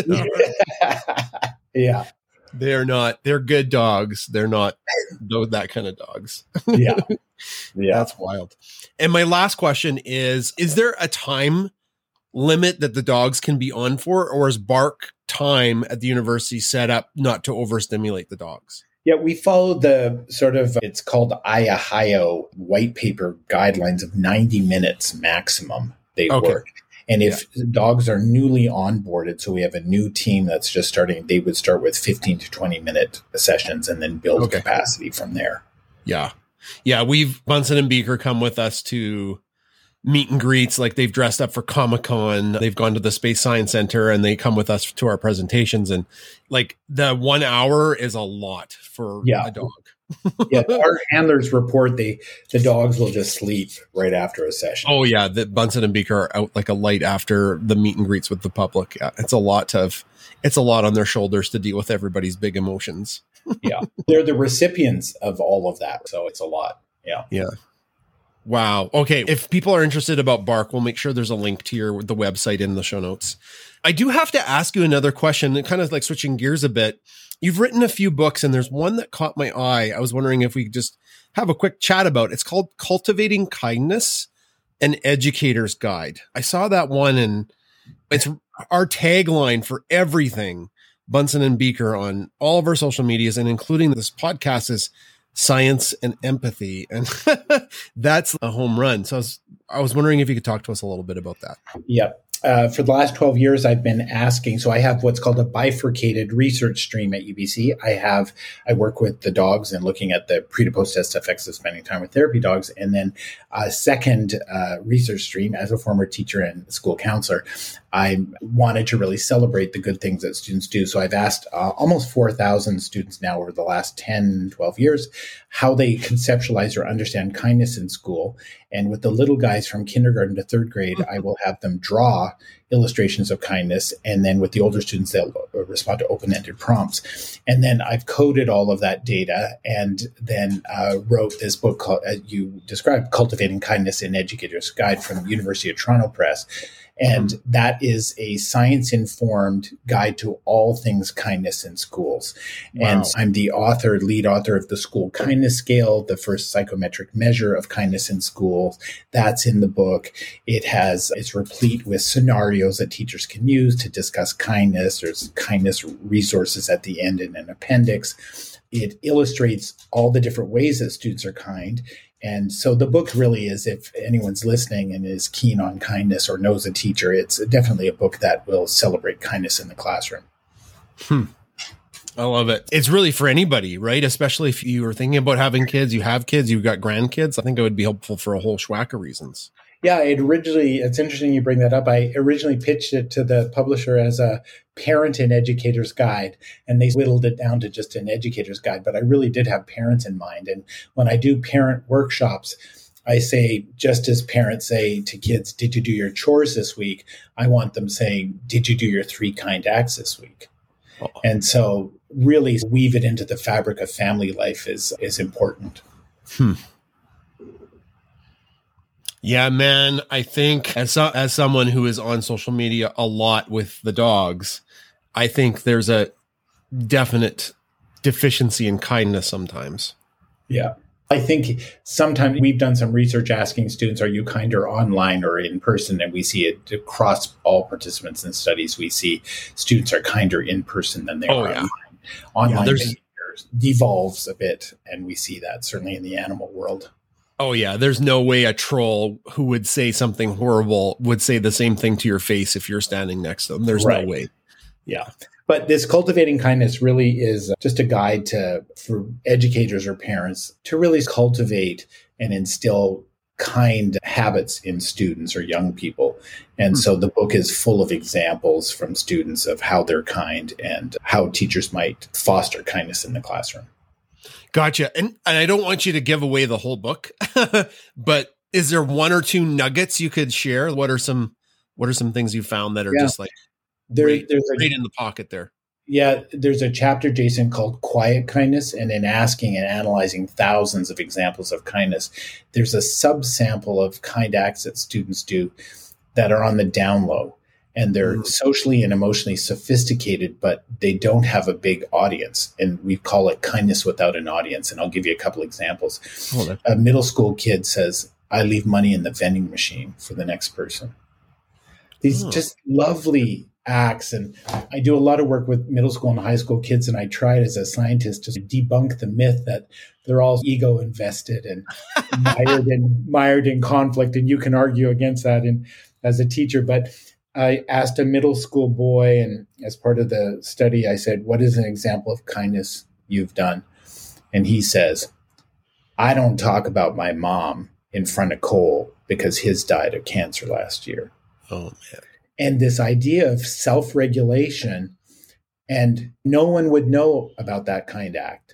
Yeah. They're not, they're good dogs. They're not that kind of dogs. Yeah. Yeah. That's wild. And my last question is, is there a time limit that the dogs can be on for, or is bark time at the university set up not to overstimulate the dogs? Yeah, we follow the sort of, it's called I A H I O white paper guidelines of ninety minutes maximum they okay. work. And if yeah. dogs are newly onboarded, so we have a new team that's just starting, they would start with fifteen to twenty minute sessions and then build okay. capacity from there. Yeah. Yeah. We've, Bunsen and Beaker come with us to meet and greets. Like they've dressed up for Comic-Con. They've gone to the Space Science Center and they come with us to our presentations. And like the one hour is a lot for yeah. a dog. Yeah, our handlers report they the dogs will just sleep right after a session. Oh yeah, the Bunsen and Beaker are out like a light after the meet and greets with the public. Yeah, it's a lot of it's a lot on their shoulders to deal with everybody's big emotions. Yeah, they're the recipients of all of that, so it's a lot. Yeah, yeah. Wow. Okay, if people are interested about Bark, we'll make sure there's a link to your the website in the show notes. I do have to ask you another question, kind of like switching gears a bit. You've written a few books, and there's one that caught my eye. I was wondering if we could just have a quick chat about it. It's called Cultivating Kindness, an Educator's Guide. I saw that one, and it's our tagline for everything Bunsen and Beaker on all of our social medias, and including this podcast, is science and empathy. And that's a home run. So I was, I was wondering if you could talk to us a little bit about that. Yeah. Uh, for the last twelve years, I've been asking. So I have what's called a bifurcated research stream at U B C. I have, I work with the dogs and looking at the pre to post test effects of spending time with therapy dogs. And then a second uh, research stream, as a former teacher and school counselor, I wanted to really celebrate the good things that students do. So I've asked uh, almost four thousand students now over the last ten, twelve years, how they conceptualize or understand kindness in school. And with the little guys from kindergarten to third grade, I will have them draw illustrations of kindness. And then with the older students, they'll respond to open-ended prompts. And then I've coded all of that data and then uh, wrote this book called, as you described, Cultivating Kindness, an Educator's Guide from University of Toronto Press. And mm-hmm. that is a science-informed guide to all things kindness in schools. Wow. And I'm the author, lead author of the School Kindness Scale, the first psychometric measure of kindness in schools. That's in the book. It has, it's replete with scenarios that teachers can use to discuss kindness. There's kindness resources at the end in an appendix. It illustrates all the different ways that students are kind. And so the book really is, if anyone's listening and is keen on kindness or knows a teacher, it's definitely a book that will celebrate kindness in the classroom. Hmm. I love it. It's really for anybody, right? Especially if you are thinking about having kids, you have kids, you've got grandkids. I think it would be helpful for a whole schwack of reasons. Yeah, it originally, it's interesting you bring that up. I originally pitched it to the publisher as a parent and educator's guide, and they whittled it down to just an educator's guide. But I really did have parents in mind. And when I do parent workshops, I say, just as parents say to kids, did you do your chores this week? I want them saying, did you do your three kind acts this week? Oh. And so really weave it into the fabric of family life is, is important. Hmm. Yeah, man, I think as so, as someone who is on social media a lot with the dogs, I think there's a definite deficiency in kindness sometimes. Yeah. I think sometimes we've done some research asking students, are you kinder online or in person? And we see it across all participants in studies. We see students are kinder in person than they oh, are yeah. online. Online yeah, behavior devolves a bit, and we see that certainly in the animal world. Oh, yeah. There's no way a troll who would say something horrible would say the same thing to your face if you're standing next to them. There's right. no way. Yeah. But this cultivating kindness really is just a guide to for educators or parents to really cultivate and instill kind habits in students or young people. And mm-hmm. so the book is full of examples from students of how they're kind and how teachers might foster kindness in the classroom. Gotcha. And, and I don't want you to give away the whole book, but is there one or two nuggets you could share? What are some, what are some things you found that are yeah. just like there, right, there's right a, in the pocket there? Yeah. There's a chapter, Jason, called Quiet Kindness. And in asking and analyzing thousands of examples of kindness, there's a subsample of kind acts that students do that are on the down low. And they're mm-hmm. socially and emotionally sophisticated, but they don't have a big audience. And we call it kindness without an audience. And I'll give you a couple examples. Oh, a middle school kid says, I leave money in the vending machine for the next person. These oh. just lovely acts. And I do a lot of work with middle school and high school kids. And I tried as a scientist to debunk the myth that they're all ego invested and mired in, mired in conflict. And you can argue against that in, as a teacher. But I asked a middle school boy, and as part of the study, I said, what is an example of kindness you've done? And he says, I don't talk about my mom in front of Cole because his died of cancer last year. Oh, man. And this idea of self-regulation, and no one would know about that kind act.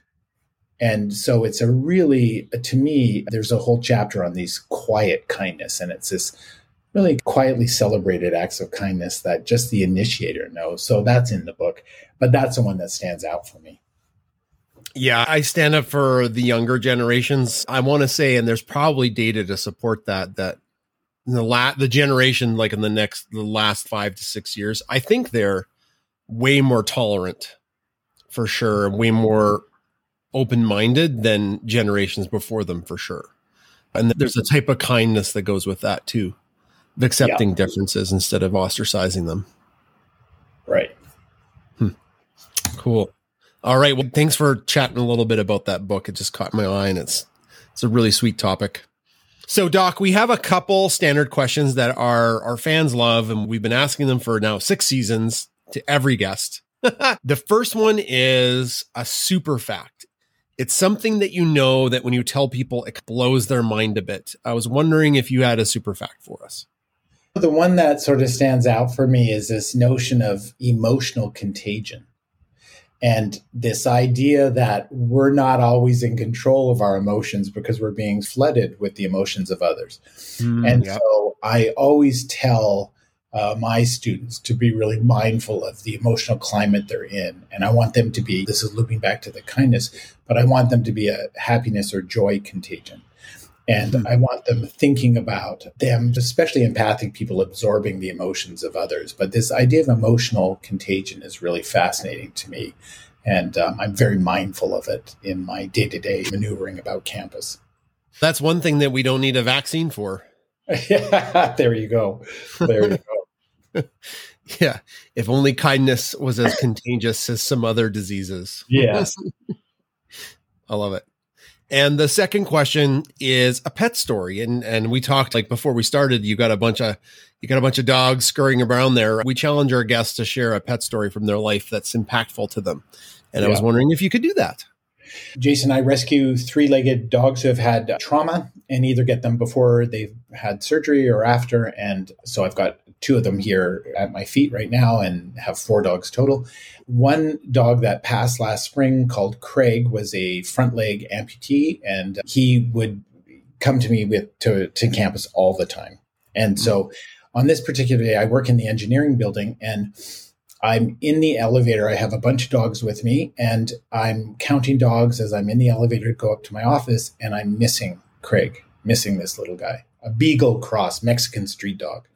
And so it's a really, to me, there's a whole chapter on these quiet kindness, and it's this really quietly celebrated acts of kindness that just the initiator knows. So that's in the book, but that's the one that stands out for me. Yeah, I stand up for the younger generations. I want to say, and there's probably data to support that, that the la- the generation, like in the next, the last five to six years, I think they're way more tolerant for sure, and way more open-minded than generations before them for sure. And there's a type of kindness that goes with that too. Accepting yeah. differences instead of ostracizing them. Right. Hmm. Cool. All right. Well, thanks for chatting a little bit about that book. It just caught my eye, and it's it's a really sweet topic. So, Doc, we have a couple standard questions that our, our fans love, and we've been asking them for now six seasons to every guest. The first one is a super fact. It's something that you know that when you tell people, it blows their mind a bit. I was wondering if you had a super fact for us. The one that sort of stands out for me is this notion of emotional contagion. And this idea that we're not always in control of our emotions because we're being flooded with the emotions of others. Mm, and yeah. so I always tell uh, my students to be really mindful of the emotional climate they're in. And I want them to be, this is looping back to the kindness, but I want them to be a happiness or joy contagion. And mm-hmm. I want them thinking about them, especially empathic people absorbing the emotions of others. But this idea of emotional contagion is really fascinating to me. And um, I'm very mindful of it in my day-to-day maneuvering about campus. That's one thing that we don't need a vaccine for. There you go. There you go. Yeah. If only kindness was as contagious as some other diseases. Yes. I love it. And the second question is a pet story. And and we talked, like, before we started, you got a bunch of you got a bunch of dogs scurrying around there. We challenge our guests to share a pet story from their life that's impactful to them. And yeah. I was wondering if you could do that. Jason, I rescue three-legged dogs who have had trauma and either get them before they've had surgery or after. And so I've got two of them here at my feet right now and have four dogs total. One dog that passed last spring called Craig was a front leg amputee, and he would come to me with to, to campus all the time. And so on this particular day, I work in the engineering building, and I'm in the elevator. I have a bunch of dogs with me, and I'm counting dogs as I'm in the elevator to go up to my office, and I'm missing Craig, missing this little guy, a Beagle Cross Mexican street dog.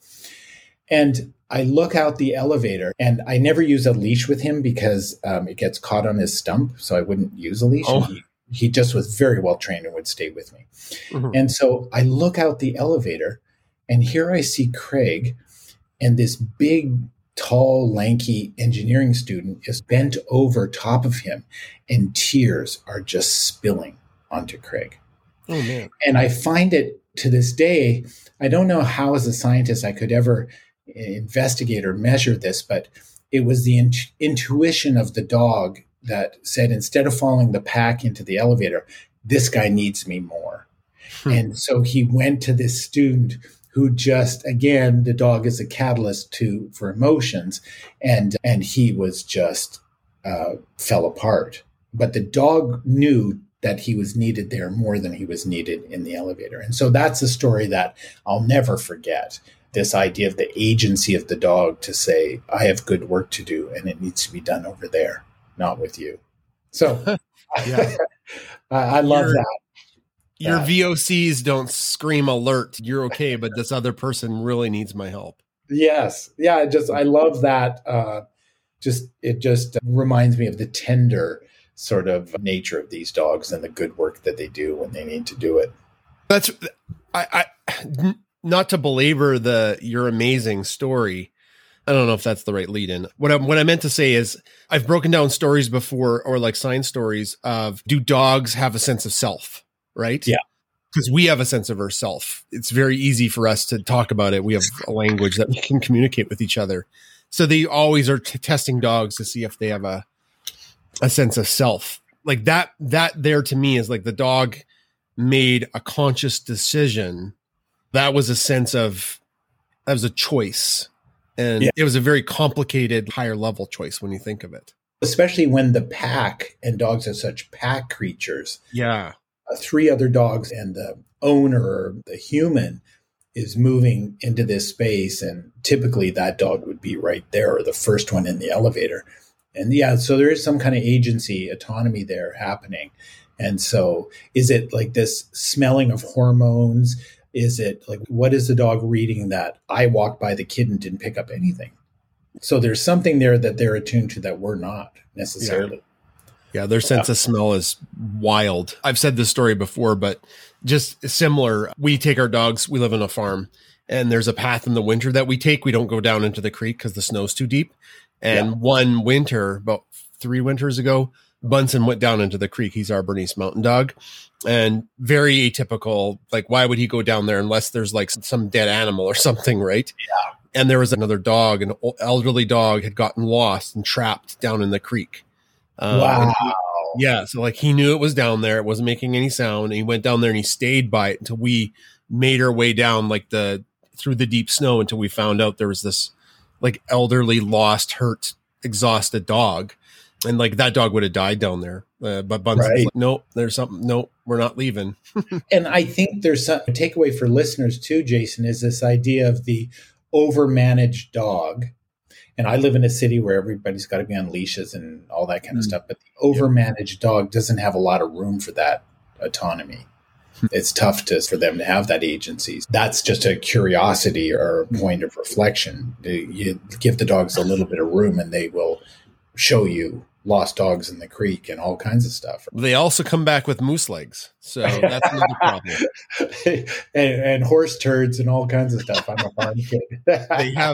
And I look out the elevator, and I never use a leash with him because um, it gets caught on his stump, so I wouldn't use a leash. Oh. He, he just was very well trained and would stay with me. Mm-hmm. And so I look out the elevator, and here I see Craig, and this big, tall, lanky engineering student is bent over top of him, and tears are just spilling onto Craig. Oh, man. And I find it to this day, I don't know how as a scientist I could ever investigate or measure this, but it was the in- intuition of the dog that said, instead of following the pack into the elevator, this guy needs me more. Hmm. And so he went to this student who just, again, the dog is a catalyst to for emotions, and and he was just uh, fell apart. But the dog knew that he was needed there more than he was needed in the elevator. And so that's a story that I'll never forget. This idea of the agency of the dog to say, I have good work to do and it needs to be done over there, not with you. So yeah. I, I love your, that. Your uh, V O Cs don't scream alert. You're okay, but this other person really needs my help. Yes. Yeah. I just, I love that. Uh, just, it just reminds me of the tender sort of nature of these dogs and the good work that they do when they need to do it. That's, I, I, not to belabor the your amazing story. I don't know if that's the right lead in. What I, what I meant to say is I've broken down stories before, or like science stories of, do dogs have a sense of self, right? Yeah. Because we have a sense of ourself. It's very easy for us to talk about it. We have a language that we can communicate with each other. So they always are t- testing dogs to see if they have a, a sense of self. Like that, that there to me is like the dog made a conscious decision. That was a sense of, that was a choice. And yeah. It was a very complicated, higher level choice when you think of it. Especially when the pack, and dogs are such pack creatures. Yeah. Uh, three other dogs and the owner, the human, is moving into this space. And typically that dog would be right there, or the first one in the elevator. And yeah, so there is some kind of agency, autonomy there happening. And so is it like this smelling of hormones? Is it like, what is the dog reading that I walked by the kid and didn't pick up anything? So there's something there that they're attuned to that we're not necessarily. Yeah, yeah their sense yeah. of smell is wild. I've said this story before, but just similar. We take our dogs, we live on a farm, and there's a path in the winter that we take. We don't go down into the creek because the snow's too deep. And yeah. one winter, about three winters ago, Bunsen went down into the creek. He's our Bernese Mountain Dog, and very atypical. Like, why would he go down there unless there's like some dead animal or something, right? Yeah. And there was another dog, an elderly dog had gotten lost and trapped down in the creek. Um, wow. He, yeah. So like he knew it was down there. It wasn't making any sound. And he went down there and he stayed by it until we made our way down like the, through the deep snow until we found out there was this like elderly, lost, hurt, exhausted dog. And like that dog would have died down there. Uh, but Bunsen was right. like, nope, there's something. Nope, we're not leaving. And I think there's some a takeaway for listeners too, Jason, is this idea of the overmanaged dog. And I live in a city where everybody's got to be on leashes and all that kind of mm. stuff. But the overmanaged yeah. dog doesn't have a lot of room for that autonomy. It's tough to, for them to have that agency. That's just a curiosity or a point of reflection. You give the dogs a little bit of room and they will show you lost dogs in the creek and all kinds of stuff. They also come back with moose legs. So that's another problem. and, and horse turds and all kinds of stuff. I'm a farm kid. They have.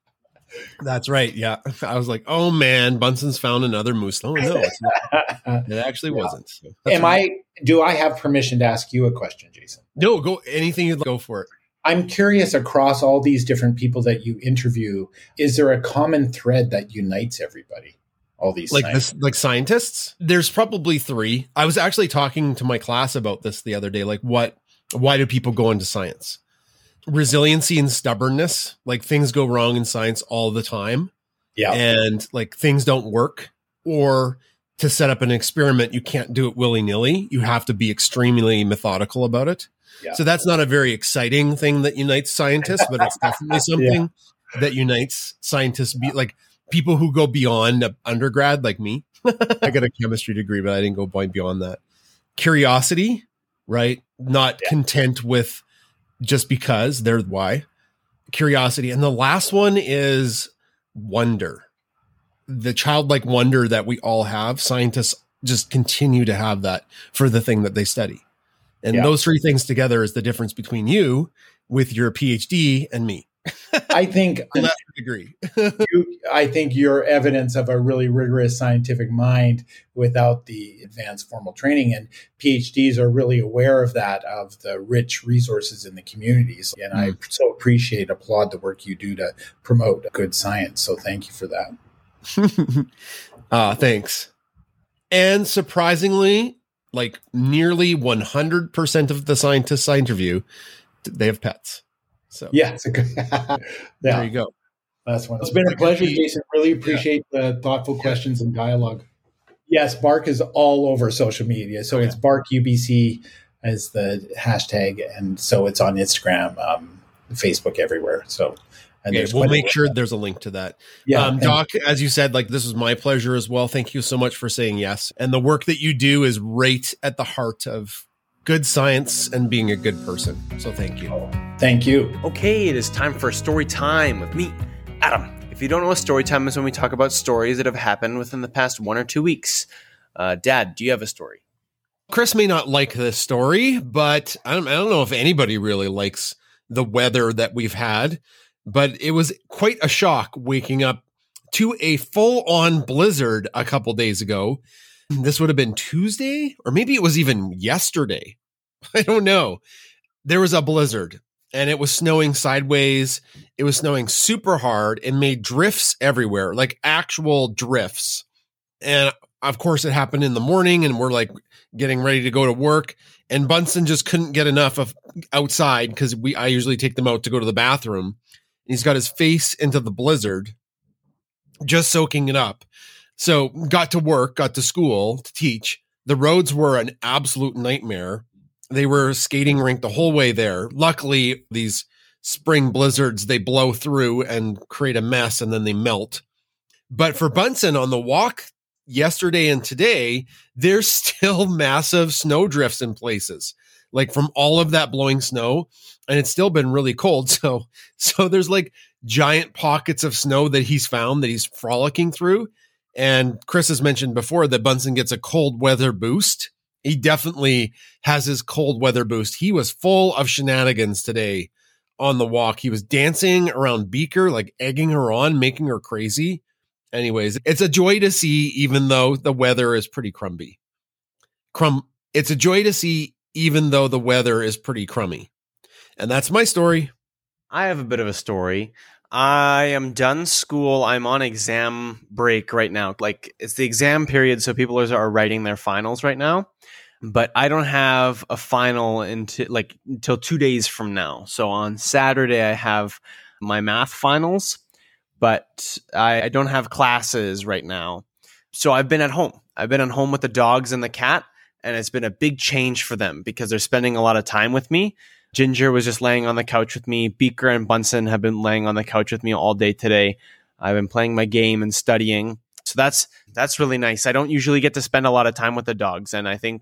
That's right. Yeah. I was like, oh man, Bunsen's found another moose. Oh no, it's not. It actually yeah. wasn't. So Am right. I, do I have permission to ask you a question, Jason? No, go anything you'd go for it. I'm curious, across all these different people that you interview, is there a common thread that unites everybody? All these like scientists? this, like scientists? There's probably three. I was actually talking to my class about this the other day. Like what, why do people go into science? Resiliency and stubbornness, like things go wrong in science all the time. Yeah. And like things don't work, or to set up an experiment, you can't do it willy nilly. You have to be extremely methodical about it. Yeah. So that's not a very exciting thing that unites scientists, but it's definitely something yeah. that unites scientists. Be like people who go beyond undergrad, like me. I got a chemistry degree, but I didn't go beyond that. Curiosity, right? Not yeah. content with just because, they're why. Curiosity. And the last one is wonder. The childlike wonder that we all have. Scientists just continue to have that for the thing that they study. And yeah. those three things together is the difference between you with your PhD and me. I think less degree. you, I think you're evidence of a really rigorous scientific mind without the advanced formal training. And PhDs are really aware of that, of the rich resources in the communities. And mm. I so appreciate, applaud the work you do to promote good science. So thank you for that. uh, thanks. And surprisingly, like nearly one hundred percent of the scientists I interview, they have pets. So yeah, it's a good, yeah, there you go. That's one. It's been a pleasure, Jason. Really appreciate yeah. the thoughtful yeah. questions and dialogue. Yes, Bark is all over social media. So okay. it's Bark U B C as the hashtag, and so it's on Instagram, um, Facebook, everywhere. So and okay, we'll make sure there's a link to that. Yeah, um, Doc, as you said, like this was my pleasure as well. Thank you so much for saying yes. And the work that you do is right at the heart of good science and being a good person. So thank you. Oh, thank you. Okay, it is time for story time with me, Adam. If you don't know what story time is, when we talk about stories that have happened within the past one or two weeks. Uh, Dad, do you have a story? Chris may not like this story, but I don't, I don't know if anybody really likes the weather that we've had, but it was quite a shock waking up to a full-on blizzard a couple days ago. This would have been Tuesday, or maybe it was even yesterday. I don't know. There was a blizzard and it was snowing sideways. It was snowing super hard and made drifts everywhere, like actual drifts. And of course it happened in the morning and we're like getting ready to go to work, and Bunsen just couldn't get enough of outside because we, I usually take them out to go to the bathroom. And he's got his face into the blizzard, just soaking it up. So got to work, got to school to teach. The roads were an absolute nightmare. They were a skating rink the whole way there. Luckily, these spring blizzards, they blow through and create a mess and then they melt. But for Bunsen on the walk yesterday and today, there's still massive snow drifts in places, like from all of that blowing snow. And it's still been really cold. So, so there's like giant pockets of snow that he's found that he's frolicking through. And Chris has mentioned before that Bunsen gets a cold weather boost. He definitely has his cold weather boost. He was full of shenanigans today on the walk. He was dancing around Beaker, like egging her on, making her crazy. Anyways, it's a joy to see, even though the weather is pretty crumby. Crumb. It's a joy to see, even though the weather is pretty crummy. And that's my story. I have a bit of a story. I am done school. I'm on exam break right now. Like, it's the exam period, so people are, are writing their finals right now. But I don't have a final until like until two days from now. So on Saturday, I have my math finals, but I, I don't have classes right now. So I've been at home. I've been at home with the dogs and the cat, and it's been a big change for them because they're spending a lot of time with me. Ginger was just laying on the couch with me. Beaker and Bunsen have been laying on the couch with me all day today. I've been playing my game and studying. So that's that's really nice. I don't usually get to spend a lot of time with the dogs, and I think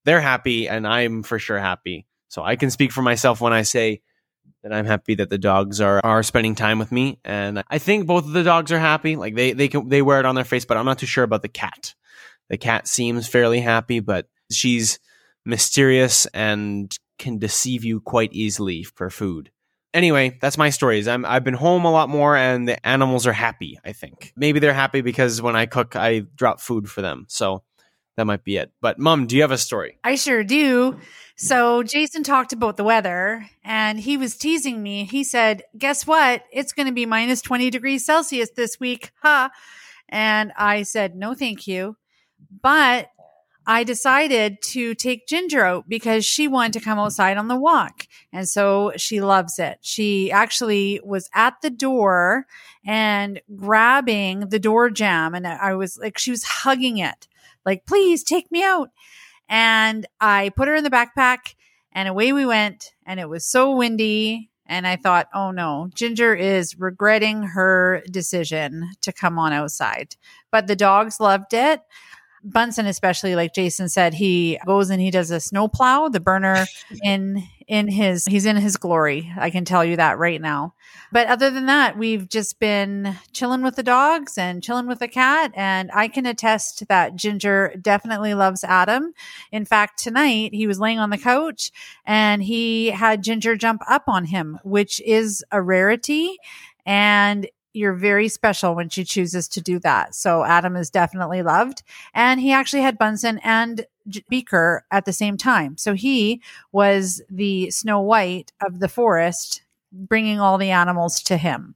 they're happy and I'm for sure happy. So I can speak for myself when I say that I'm happy that the dogs are, are spending time with me. And I think both of the dogs are happy. Like they, they can, they wear it on their face, but I'm not too sure about the cat. The cat seems fairly happy, but she's mysterious and can deceive you quite easily for food. Anyway, that's my stories. I'm, I've been home a lot more and the animals are happy, I think. Maybe they're happy because when I cook, I drop food for them. So that might be it. But Mom, do you have a story? I sure do. So Jason talked about the weather and he was teasing me. He said, guess what? It's going to be minus twenty degrees Celsius this week. Ha. Huh? And I said, no, thank you. But I decided to take Ginger out because she wanted to come outside on the walk. And so she loves it. She actually was at the door and grabbing the door jamb. And I was like, she was hugging it. Like, please take me out. And I put her in the backpack and away we went. And it was so windy. And I thought, oh no, Ginger is regretting her decision to come on outside. But the dogs loved it. Bunsen, especially, like Jason said, he goes and he does a snow plow, the burner in in his he's in his glory. I can tell you that right now. But other than that, we've just been chilling with the dogs and chilling with the cat. And I can attest that Ginger definitely loves Adam. In fact, tonight he was laying on the couch and he had Ginger jump up on him, which is a rarity. And you're very special when she chooses to do that. So Adam is definitely loved. And he actually had Bunsen and Beaker at the same time. So he was the Snow White of the forest, bringing all the animals to him.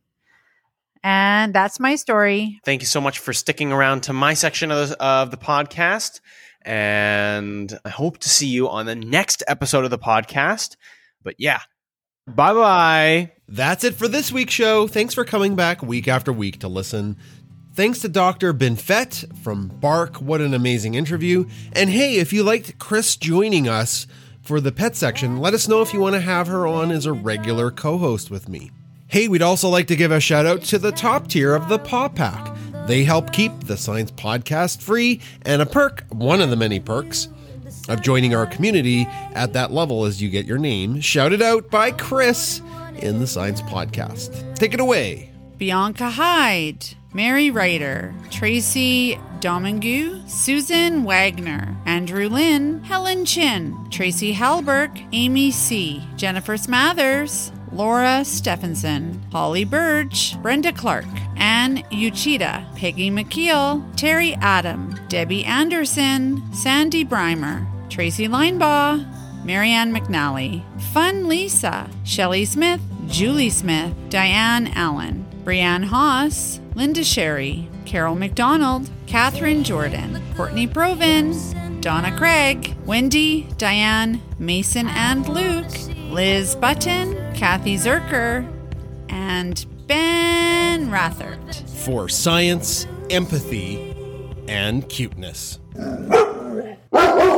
And that's my story. Thank you so much for sticking around to my section of the, of the podcast. And I hope to see you on the next episode of the podcast. But yeah, bye-bye. That's it for this week's show. Thanks for coming back week after week to listen. Thanks to Doctor Binfet from Bark. What an amazing interview. And hey, if you liked Chris joining us for the pet section, let us know if you want to have her on as a regular co-host with me. Hey, we'd also like to give a shout out to the top tier of the Paw Pack. They help keep the Science Podcast free, and a perk, one of the many perks, of joining our community at that level is you get your name shouted out by Chris in the Science Podcast. Take it away. Bianca Hyde, Mary Ryder, Tracy Domingue, Susan Wagner, Andrew Lynn, Helen Chin, Tracy Halberg, Amy C., Jennifer Smathers, Laura Stephenson, Holly Birch, Brenda Clark, Ann Uchida, Peggy McKeel, Terry Adam, Debbie Anderson, Sandy Breimer, Tracy Linebaugh, Marianne McNally, Fun Lisa, Shelley Smith, Julie Smith, Diane Allen, Brianne Haas, Linda Sherry, Carol McDonald, Catherine Jordan, Courtney Provin, Donna Craig, Wendy, Diane, Mason and Luke, Liz Button, Kathy Zerker, and Ben Rathert. For science, empathy, and cuteness.